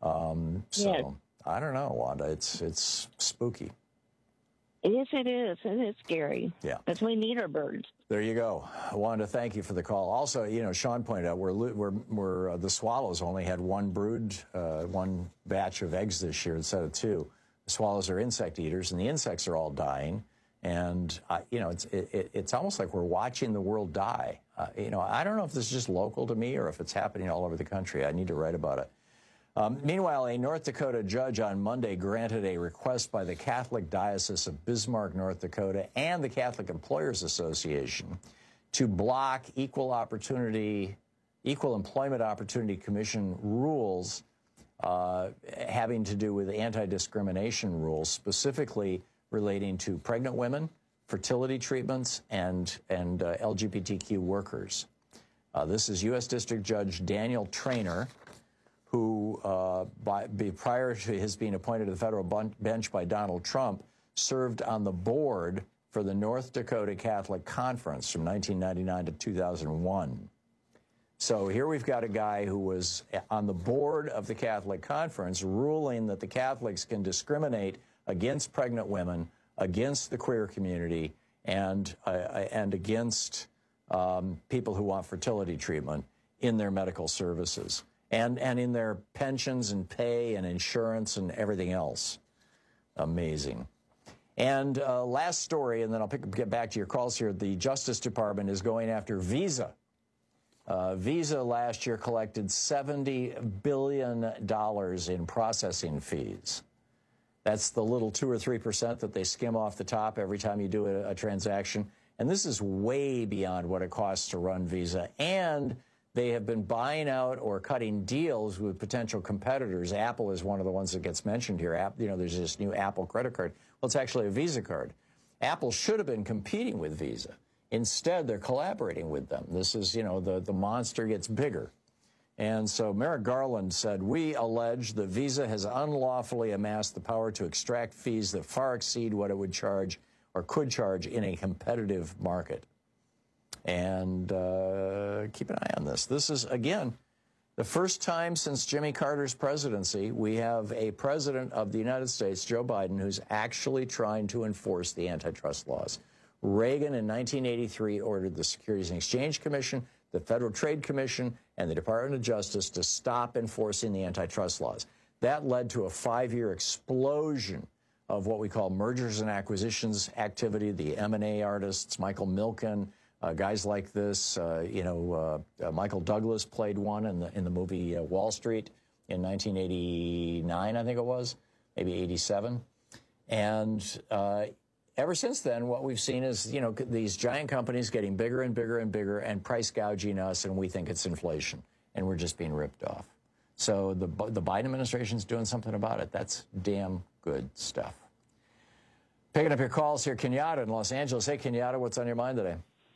Um, so Yeah. I don't know, Wanda. It's it's spooky. Yes, it is. It is scary. Yeah. Because we need our birds. There you go. Wanda, thank you for the call. Also, you know, Sean pointed out we're, we're, we're uh, the swallows only had one brood, uh, one batch of eggs this year instead of two. The swallows are insect eaters, and the insects are all dying. And, uh, you know, it's it, it, it's almost like we're watching the world die. Uh, you know, I don't know if this is just local to me or if it's happening all over the country. I need to write about it. Um, meanwhile, a North Dakota judge on Monday granted a request by the Catholic Diocese of Bismarck, North Dakota, and the Catholic Employers Association to block equal opportunity, Equal Employment Opportunity Commission rules uh, having to do with anti-discrimination rules, specifically relating to pregnant women, fertility treatments, and, and uh, L G B T Q workers. Uh, this is U S District Judge Daniel Traynor, who, uh, by, be, prior to his being appointed to the federal bun- bench by Donald Trump, served on the board for the North Dakota Catholic Conference from nineteen ninety-nine to two thousand one. So here we've got a guy who was on the board of the Catholic Conference ruling that the Catholics can discriminate against pregnant women, against the queer community, and, uh, and against um, people who want fertility treatment in their medical services. And, and in their pensions and pay and insurance and everything else. Amazing. And uh, last story, and then I'll pick, get back to your calls here. The Justice Department is going after Visa. Uh, Visa last year collected seventy billion dollars in processing fees. That's the little two or three percent that they skim off the top every time you do a, a transaction. And this is way beyond what it costs to run Visa. And they have been buying out or cutting deals with potential competitors. Apple is one of the ones that gets mentioned here. App, you know, there's this new Apple credit card. Well, it's actually a Visa card. Apple should have been competing with Visa. Instead, they're collaborating with them. This is, you know, the, the monster gets bigger. And so Merrick Garland said, we allege that Visa has unlawfully amassed the power to extract fees that far exceed what it would charge or could charge in a competitive market. And uh, keep an eye on this. This is, again, the first time since Jimmy Carter's presidency, we have a president of the United States, Joe Biden, who's actually trying to enforce the antitrust laws. Reagan in nineteen eighty-three ordered the Securities and Exchange Commission, the Federal Trade Commission, and the Department of Justice to stop enforcing the antitrust laws. That led to a five-year explosion of what we call mergers and acquisitions activity, the M and A artists, Michael Milken, uh, guys like this. Uh, you know, uh, uh, Michael Douglas played one in the, in the movie uh, Wall Street in nineteen eighty-nine, I think it was, maybe eighty-seven. And uh, ever since then, what we've seen is, you know, these giant companies getting bigger and bigger and bigger and price gouging us, and we think it's inflation, and we're just being ripped off. So the, the Biden administration's doing something about it. That's damn good stuff. Picking up your calls here, Kenyatta in Los Angeles. Hey, Kenyatta, what's on your mind today?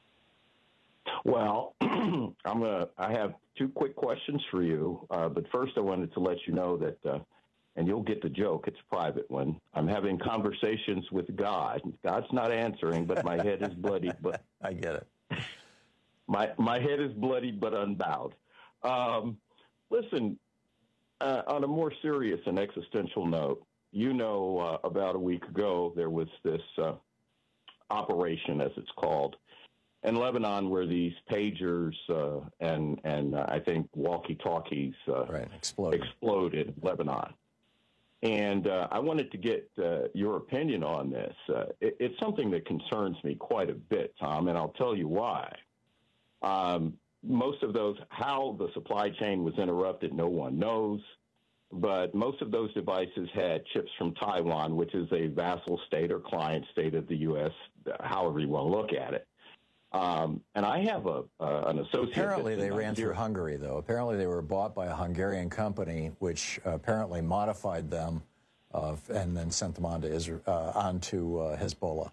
Well, I'm gonna. I have two quick questions for you. Uh, but first, I wanted to let you know that, uh, and you'll get the joke. It's a private one. I'm having conversations with God. God's not answering, but my head is bloody. But I get it. My my head is bloody, but unbowed. Um, listen, uh, on a more serious and existential note, you know, uh, about a week ago there was this uh, operation, as it's called, in Lebanon, where these pagers uh, and and uh, I think walkie-talkies uh, right. exploded. exploded in Lebanon. And uh, I wanted to get uh, your opinion on this. Uh, it, it's something that concerns me quite a bit, Tom, and I'll tell you why. Um, most of those, how the supply chain was interrupted, no one knows. But most of those devices had chips from Taiwan, which is a vassal state or client state of the U S, however you want to look at it. Um, and I have a uh, an associate. Apparently, they ran through Hungary, though. Apparently, they were bought by a Hungarian company, which uh, apparently modified them uh, and then sent them on to Israel, uh, onto uh, Hezbollah.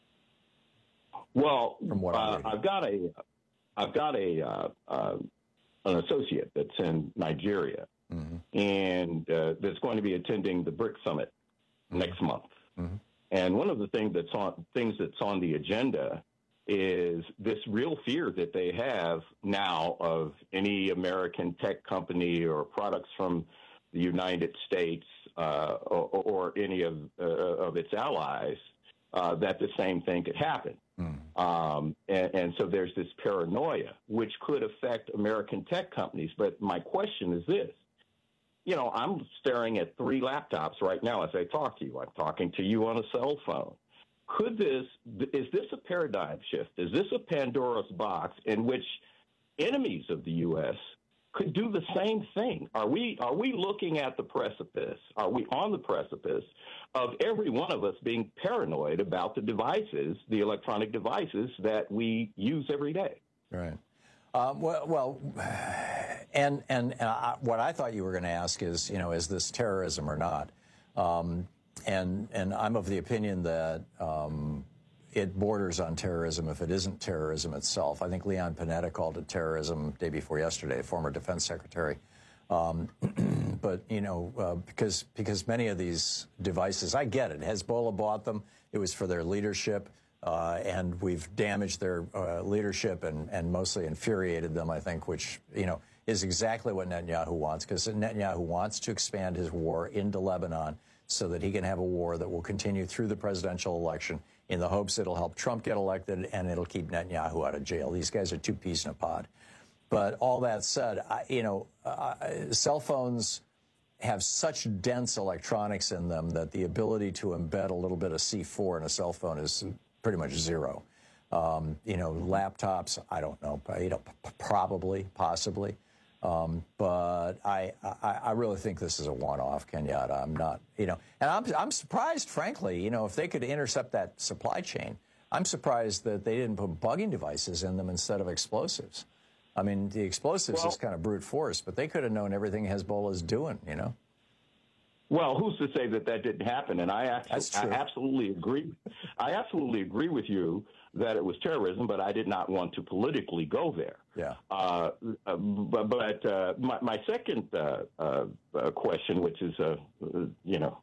Well, from what uh, I've got a, I've got a uh, uh, an associate that's in Nigeria, mm-hmm. and uh, that's going to be attending the BRICS Summit mm-hmm. next month. Mm-hmm. And one of the things that's on things that's on the agenda is this real fear that they have now of any American tech company or products from the United States uh, or, or any of uh, of its allies uh, that the same thing could happen. Mm. Um, and, and so there's this paranoia, which could affect American tech companies. But my question is this. You know, I'm staring at three laptops right now as I talk to you. I'm talking to you on a cell phone. Could this, is this a paradigm shift? Is this a Pandora's box in which enemies of the U S could do the same thing? Are we, are we looking at the precipice? Are we on the precipice of every one of us being paranoid about the devices, the electronic devices that we use every day? Right. Um, well, well, and, and uh, what I thought you were going to ask is, you know, is this terrorism or not? Um, And and I'm of the opinion that um, it borders on terrorism if it isn't terrorism itself. I think Leon Panetta called it terrorism day before yesterday, former defense secretary. Um, but, you know, uh, because because many of these devices, I get it. Hezbollah bought them. It was for their leadership. Uh, and we've damaged their uh, leadership and, and mostly infuriated them, I think, which, you know, is exactly what Netanyahu wants, because Netanyahu wants to expand his war into Lebanon so that he can have a war that will continue through the presidential election in the hopes it'll help Trump get elected and it'll keep Netanyahu out of jail. These guys are two peas in a pod. But all that said, I, you know, uh, cell phones have such dense electronics in them that the ability to embed a little bit of C four in a cell phone is pretty much zero. Um, you know, laptops, I don't know, you know, probably, possibly. Um, but I, I, I really think this is a one-off, Kenyatta. I'm not, you know, and I'm, I'm surprised, frankly, you know, if they could intercept that supply chain, I'm surprised that they didn't put bugging devices in them instead of explosives. I mean, the explosives Well- is kind of brute force, but they could have known everything Hezbollah's doing, you know? Well, who's to say that that didn't happen? And I, abso- That's I true. absolutely agree. I absolutely agree with you that it was terrorism, but I did not want to politically go there. Yeah. Uh, uh, but but uh, my, my second uh, uh, uh, question, which is, uh, uh, you know,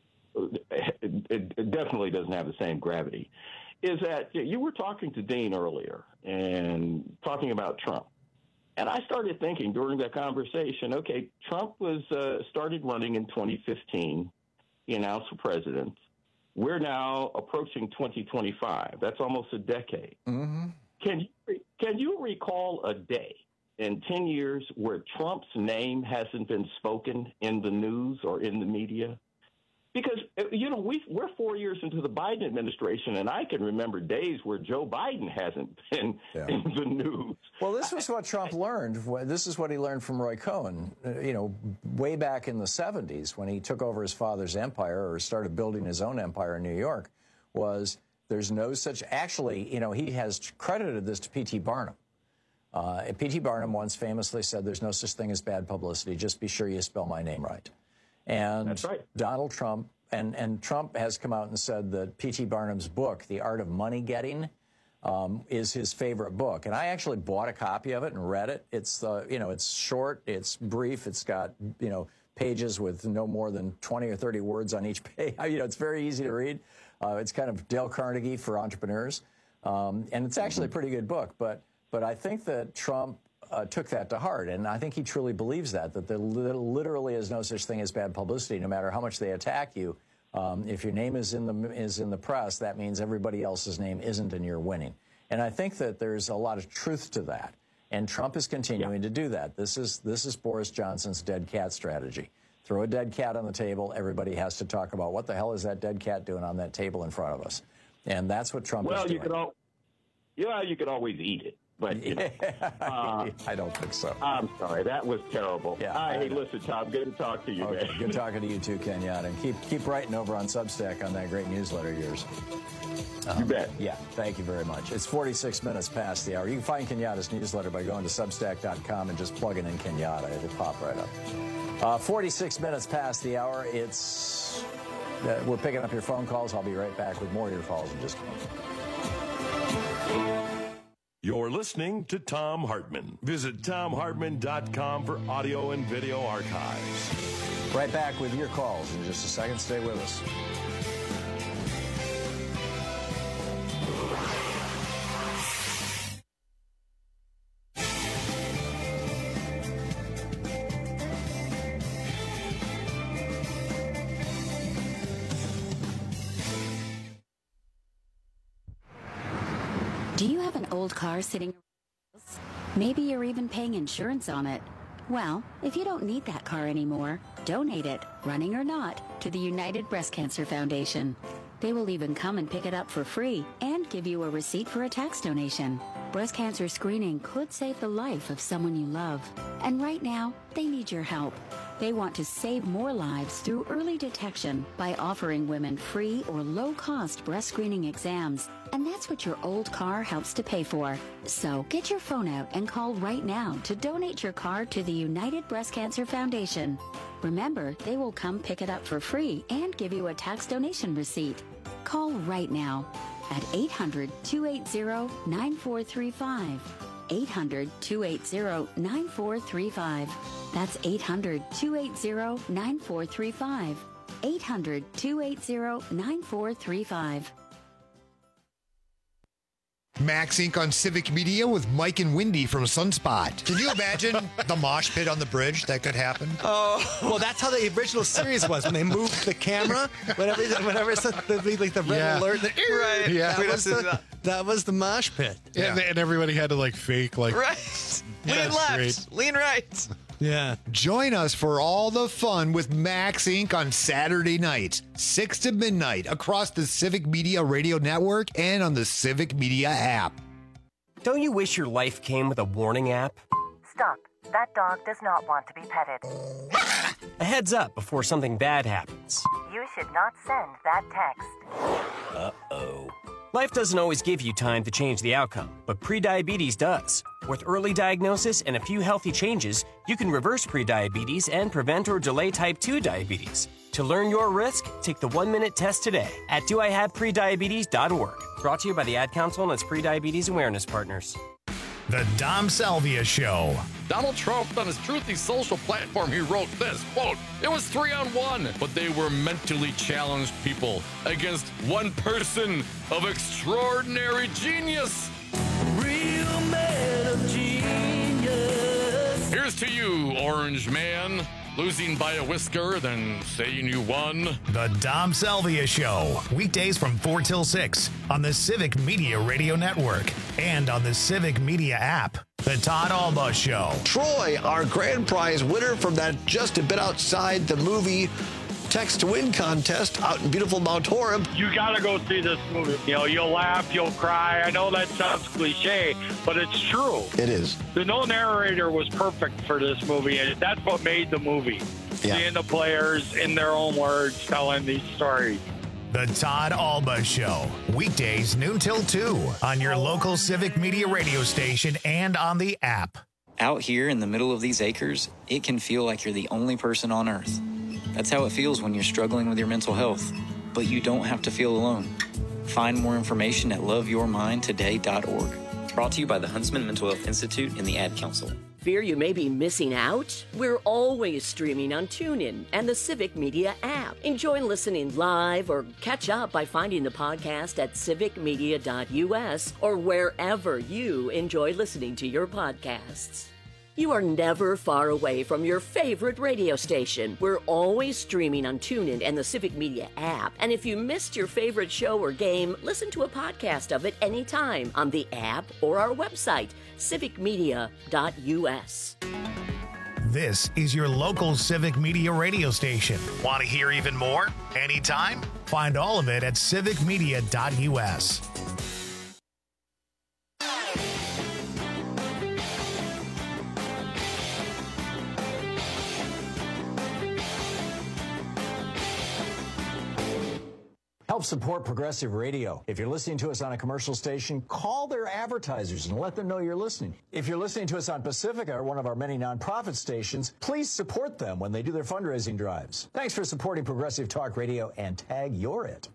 it, it definitely doesn't have the same gravity, is that you were talking to Dean earlier and talking about Trump. And I started thinking during that conversation, okay, Trump was uh, started running in twenty fifteen. He announced for president. We're now approaching twenty twenty-five. That's almost a decade. Mm-hmm. Can you, can you recall a day in ten years where Trump's name hasn't been spoken in the news or in the media? Because, you know, we, we're four years into the Biden administration, and I can remember days where Joe Biden hasn't been Yeah. in the news. Well, this was what Trump learned. This is what he learned from Roy Cohn, uh, you know, way back in the seventies when he took over his father's empire or started building his own empire in New York, was there's no such, actually, you know, he has credited this to P T Barnum. Uh, P T Barnum once famously said, there's no such thing as bad publicity. Just be sure you spell my name right. And That's right. Donald Trump, and, and Trump has come out and said that P T Barnum's book, The Art of Money Getting, um, is his favorite book. And I actually bought a copy of it and read it. It's, uh, you know, it's short, it's brief, it's got, you know, pages with no more than twenty or thirty words on each page. You know, it's very easy to read. Uh, it's kind of Dale Carnegie for entrepreneurs. Um, and it's actually a pretty good book. But, but I think that Trump Uh, took that to heart, and I think he truly believes that, that there literally is no such thing as bad publicity, no matter how much they attack you. Um, if your name is in the is in the press, that means everybody else's name isn't, and you're winning. And I think that there's a lot of truth to that, and Trump is continuing to do that. This is this is Boris Johnson's dead cat strategy. Throw a dead cat on the table, everybody has to talk about what the hell is that dead cat doing on that table in front of us, and that's what Trump Well, is you doing. could all, yeah, you could always eat it. But, you know, uh, I don't think so. I'm sorry. That was terrible. Yeah, Hi, I hey, know. listen, Tom, good to talk to you, Okay, man. good talking to you too, Kenyatta. And keep keep writing over on Substack on that great newsletter of yours. Um, You bet. Yeah, thank you very much. It's forty-six minutes past the hour. You can find Kenyatta's newsletter by going to substack dot com and just plugging in Kenyatta. It'll pop right up. Uh, forty-six minutes past the hour. It's uh, we're picking up your phone calls. I'll be right back with more of your calls in just a moment. You're listening to Tom Hartman. Visit tom hartman dot com for audio and video archives. Right back with your calls in just a second. Stay with us. Do you have an old car sitting around? Maybe you're even paying insurance on it. Well, if you don't need that car anymore, donate it, running or not, to the United Breast Cancer Foundation. They will even come and pick it up for free and give you a receipt for a tax donation. Breast cancer screening could save the life of someone you love. And right now, they need your help. They want to save more lives through early detection by offering women free or low-cost breast screening exams. And that's what your old car helps to pay for. So get your phone out and call right now to donate your car to the United Breast Cancer Foundation. Remember, they will come pick it up for free and give you a tax donation receipt. Call right now at eight hundred, two eight zero, nine four three five. eight hundred, two eight zero, nine four three five. That's eight hundred, two eight zero, nine four three five. eight hundred, two eight zero, nine four three five. Max Incorporated on Civic Media with Mike and Wendy from Sunspot. Can you imagine the mosh pit on the bridge that could happen? Oh, well, that's how the original series was when they moved the camera. Whenever, whenever it's the, the, like the red Yeah. alert, the, Right. Yeah, We that was, have to- the, that was the mosh pit. Yeah. And, and everybody had to like fake like Right. Lean That's left, great. lean right. Yeah. Join us for all the fun with Max Incorporated on Saturday night, six to midnight, across the Civic Media Radio Network and on the Civic Media app. Don't you wish your life came with a warning app? Stop. That dog does not want to be petted. A heads up before something bad happens. You should not send that text. Uh-oh. Life doesn't always give you time to change the outcome, but prediabetes does. With early diagnosis and a few healthy changes, you can reverse prediabetes and prevent or delay type two diabetes. To learn your risk, take the one-minute test today at do I have prediabetes dot org. Brought to you by the Ad Council and its prediabetes awareness partners. The Dom Salvia Show. Donald Trump, on his Truthy social platform, he wrote this, quote, "It was three on one, but they were mentally challenged people against one person of extraordinary genius." Real man of genius. Here's to you, Orange Man. Losing by a whisker, then saying you won. The Dom Salvia Show. Weekdays from four till six on the Civic Media Radio Network and on the Civic Media app. The Todd Alba Show. Troy, our grand prize winner from that Just a Bit Outside the Movie Text to Win contest out in beautiful Mount Horeb. You got to go see this movie. You know, you'll laugh, you'll cry. I know that sounds cliche, but it's true. It is. The no narrator was perfect for this movie, and that's what made the movie. Yeah. Seeing the players in their own words telling these stories. The Todd Alba Show. Weekdays noon till two on your local Civic Media radio station and on the app. Out here in the middle of these acres, it can feel like you're the only person on Earth. That's how it feels when you're struggling with your mental health. But you don't have to feel alone. Find more information at love your mind today dot org. Brought to you by the Huntsman Mental Health Institute and the Ad Council. Fear you may be missing out? We're always streaming on TuneIn and the Civic Media app. Enjoy listening live or catch up by finding the podcast at civic media dot u s or wherever you enjoy listening to your podcasts. You are never far away from your favorite radio station. We're always streaming on TuneIn and the Civic Media app. And if you missed your favorite show or game, listen to a podcast of it anytime on the app or our website, civic media dot u s. This is your local Civic Media radio station. Want to hear even more? Anytime? Find all of it at civic media dot u s. Help support Progressive Radio. If you're listening to us on a commercial station, call their advertisers and let them know you're listening. If you're listening to us on Pacifica or one of our many nonprofit stations, please support them when they do their fundraising drives. Thanks for supporting Progressive Talk Radio and tag you're it.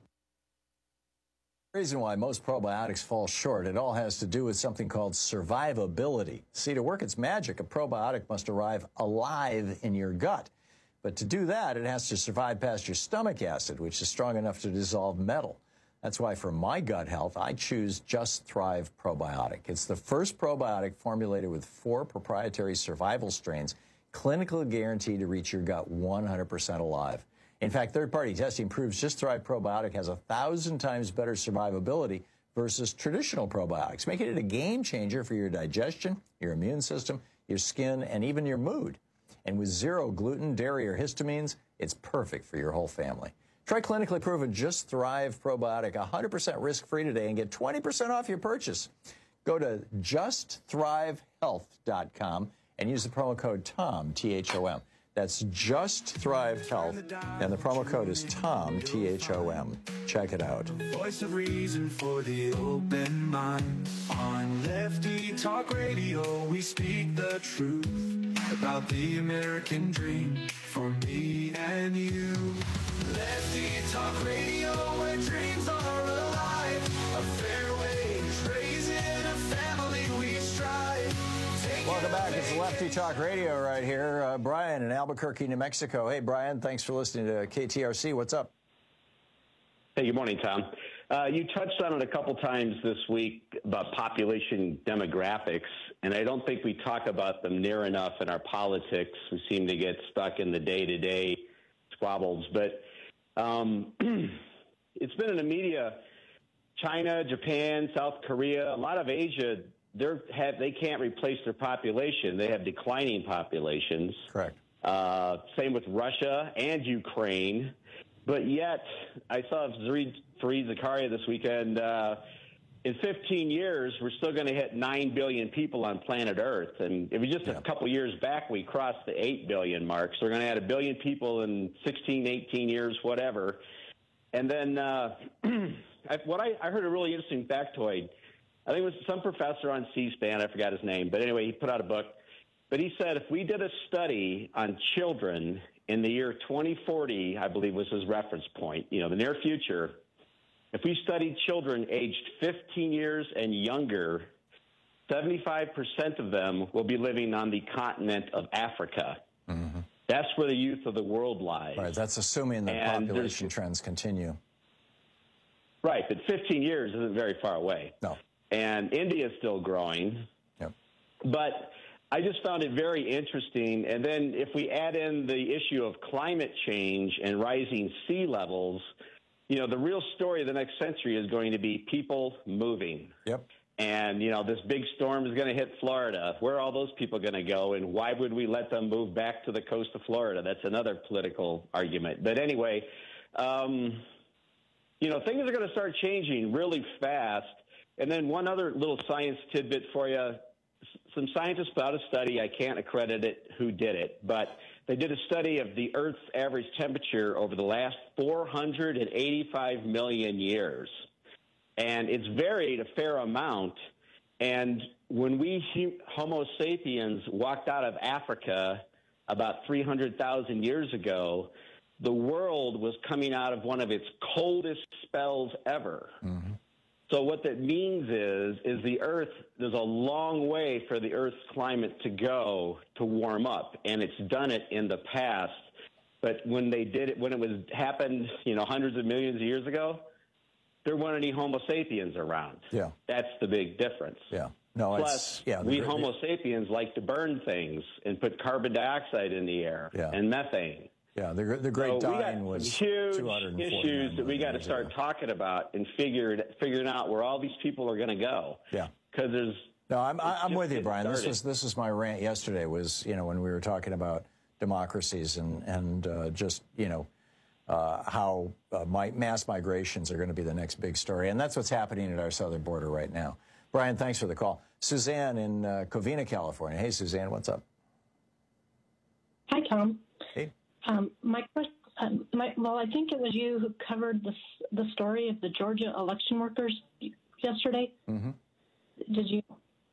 The reason why most probiotics fall short, it all has to do with something called survivability. See, to work its magic, a probiotic must arrive alive in your gut. But to do that, it has to survive past your stomach acid, which is strong enough to dissolve metal. That's why for my gut health, I choose Just Thrive Probiotic. It's the first probiotic formulated with four proprietary survival strains, clinically guaranteed to reach your gut one hundred percent alive. In fact, third-party testing proves Just Thrive Probiotic has a thousand times better survivability versus traditional probiotics, making it a game changer for your digestion, your immune system, your skin, and even your mood. And with zero gluten, dairy, or histamines, it's perfect for your whole family. Try clinically proven Just Thrive Probiotic one hundred percent risk-free today and get twenty percent off your purchase. Go to just thrive health dot com and use the promo code TOM, T H O M. That's Just Thrive Health, and the promo code is TOM, T H O M. Check it out. Voice of reason for the open mind. On Lefty Talk Radio, we speak the truth about the American dream for me and you. Lefty Talk Radio, where dreams are alive. A fair wage, raising a family we strive. Take Welcome back. It's Lefty Talk Radio right here. Uh, Brian in Albuquerque, New Mexico. Hey, Brian, thanks for listening to K T R C. What's up? Hey, good morning, Tom. Uh, you touched on it a couple times this week about population demographics, and I don't think we talk about them near enough in our politics. We seem to get stuck in the day-to-day squabbles. But um, it's been in the media, China, Japan, South Korea, a lot of Asia, they're have, they can't replace their population. They have declining populations. Correct. Uh, same with Russia and Ukraine. But yet, I saw Fareed Zakaria this weekend. Uh, in fifteen years, we're still going to hit nine billion people on planet Earth. And it was just a couple years back, we crossed the eight billion mark. So we're going to add a billion people in sixteen, eighteen years, whatever. And then uh, I, what I, I heard a really interesting factoid. I think it was some professor on C-SPAN. I forgot his name. But anyway, he put out a book. But he said if we did a study on children in the year twenty forty, I believe was his reference point, you know, the near future, if we studied children aged fifteen years and younger, seventy-five percent of them will be living on the continent of Africa. Mm-hmm. That's where the youth of the world lies. Right. That's assuming that And population trends continue. Right, but fifteen years isn't very far away. No. And India is still growing. Yep. But I just found it very interesting. And then if we add in the issue of climate change and rising sea levels, you know, the real story of the next century is going to be people moving. Yep. And, you know, this big storm is going to hit Florida. Where are all those people going to go? And why would we let them move back to the coast of Florida? That's another political argument. But anyway, um, you know, things are going to start changing really fast. And then one other little science tidbit for you. Some scientists put out a study. I can't accredit it who did it, but they did a study of the Earth's average temperature over the last four hundred eighty-five million years. And it's varied a fair amount. And when we Homo sapiens walked out of Africa about three hundred thousand years ago, the world was coming out of one of its coldest spells ever. Mm-hmm. So what that means is, is the Earth, there's a long way for the Earth's climate to go to warm up, and it's done it in the past. But when they did it, when it was happened, you know, hundreds of millions of years ago, there weren't any Homo sapiens around. Yeah. That's the big difference. Yeah. No, Plus, it's, yeah, we the, Homo sapiens like to burn things and put carbon dioxide in the air Yeah. and methane. Yeah, the, the Great so Dying we got was huge two hundred issues that we got to start talking about and figured, figuring out where all these people are going to go. Yeah. Because there's... No, I'm, I'm with you, Brian. This started. was this was my rant yesterday. Was you know when we were talking about democracies and and uh, just you know uh, how uh, my, mass migrations are going to be the next big story, and that's what's happening at our southern border right now. Brian, thanks for the call. Suzanne in uh, Covina, California. Hey, Suzanne, what's up? Hi, Tom. Hey. Um, my question. Um, my, well, I think it was you who covered the the story of the Georgia election workers yesterday. Mm-hmm. Did you?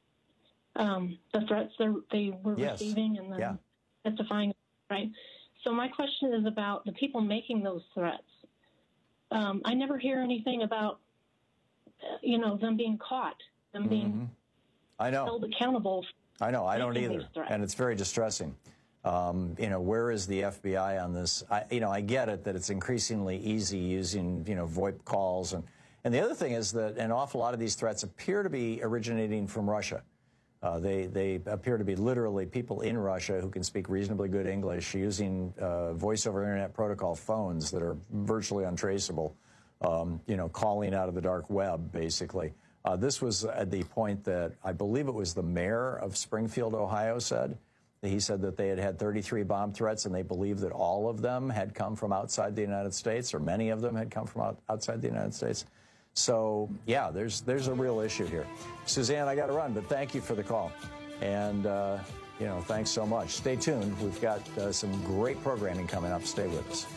Um, the threats they were yes. receiving and then yeah. testifying, right? So my question is about the people making those threats. Um, I never hear anything about, uh, you know, them being caught, them mm-hmm. being I know. held accountable. I know. I don't making either, these threats. and it's very distressing. Um, you know, where is the F B I on this? I, you know, I get it that it's increasingly easy using, you know, VoIP calls. And, and the other thing is that an awful lot of these threats appear to be originating from Russia. Uh, they, they appear to be literally people in Russia who can speak reasonably good English using uh, voice over internet protocol phones that are virtually untraceable, um, you know, calling out of the dark web, basically. Uh, this was at the point that I believe it was the mayor of Springfield, Ohio, said. He said that they had had thirty-three bomb threats, and they believed that all of them had come from outside the United States, or many of them had come from out, outside the United States. So, yeah, there's there's a real issue here. Suzanne, I got to run, but thank you for the call. And, uh, you know, thanks so much. Stay tuned. We've got uh, some great programming coming up. Stay with us.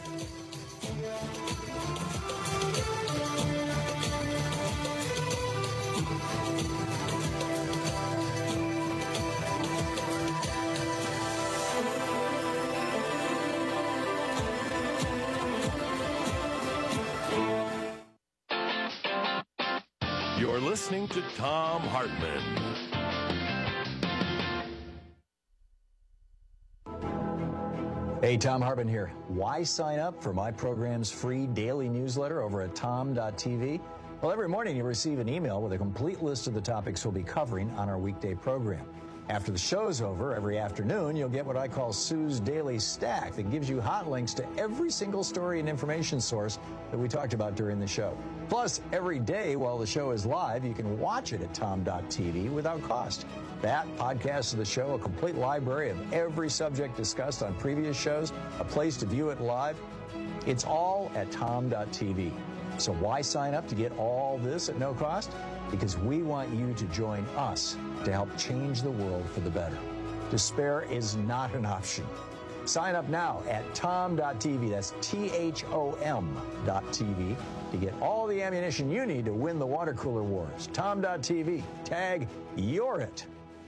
You're listening to Thom Hartmann. Hey, Thom Hartmann here. Why sign up for my program's free daily newsletter over at tom dot t v? Well, every morning you receive an email with a complete list of the topics we'll be covering on our weekday program. After the show's over, every afternoon, you'll get what I call Sue's Daily Stack that gives you hot links to every single story and information source that we talked about during the show. Plus, every day while the show is live, you can watch it at tom dot t v without cost. That, podcasts of the show, a complete library of every subject discussed on previous shows, a place to view it live, it's all at tom dot t v. So why sign up to get all this at no cost? Because we want you to join us to help change the world for the better. Despair is not an option. Sign up now at tom dot t v. That's T H O M dot T V to get all the ammunition you need to win the water cooler wars. tom dot T V. Tag You're It.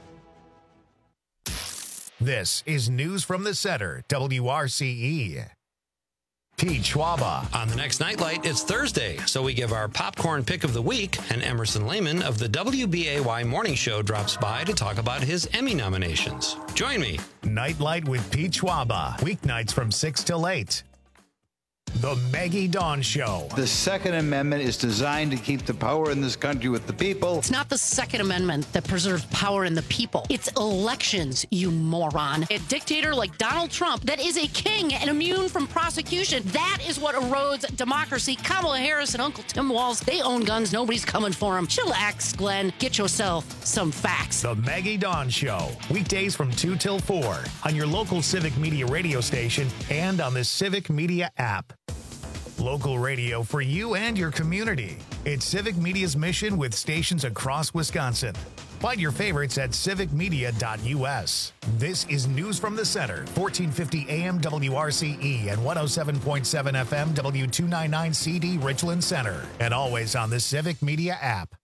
This is News from the Center, W R C E. Pete Schwaba. On the next Nightlight, it's Thursday, so we give our popcorn pick of the week, and Emerson Lehman of the W B A Y Morning Show drops by to talk about his Emmy nominations. Join me. Nightlight with Pete Schwaba, weeknights from six till eight. The Maggie Dawn Show. The Second Amendment is designed to keep the power in this country with the people. It's not the Second Amendment that preserves power in the people. It's elections, you moron. A dictator like Donald Trump that is a king and immune from prosecution. That is what erodes democracy. Kamala Harris and Uncle Tim Walz, they own guns. Nobody's coming for them. Chillax, Glenn. Get yourself some facts. The Maggie Dawn Show. Weekdays from two till four on your local Civic Media radio station and on the Civic Media app. Local radio for you and your community. It's Civic Media's mission with stations across Wisconsin. Find your favorites at civic media dot U S. This is News from the Center, fourteen fifty A M W R C E and one oh seven point seven F M W two ninety-nine C D Richland Center. And always on the Civic Media app.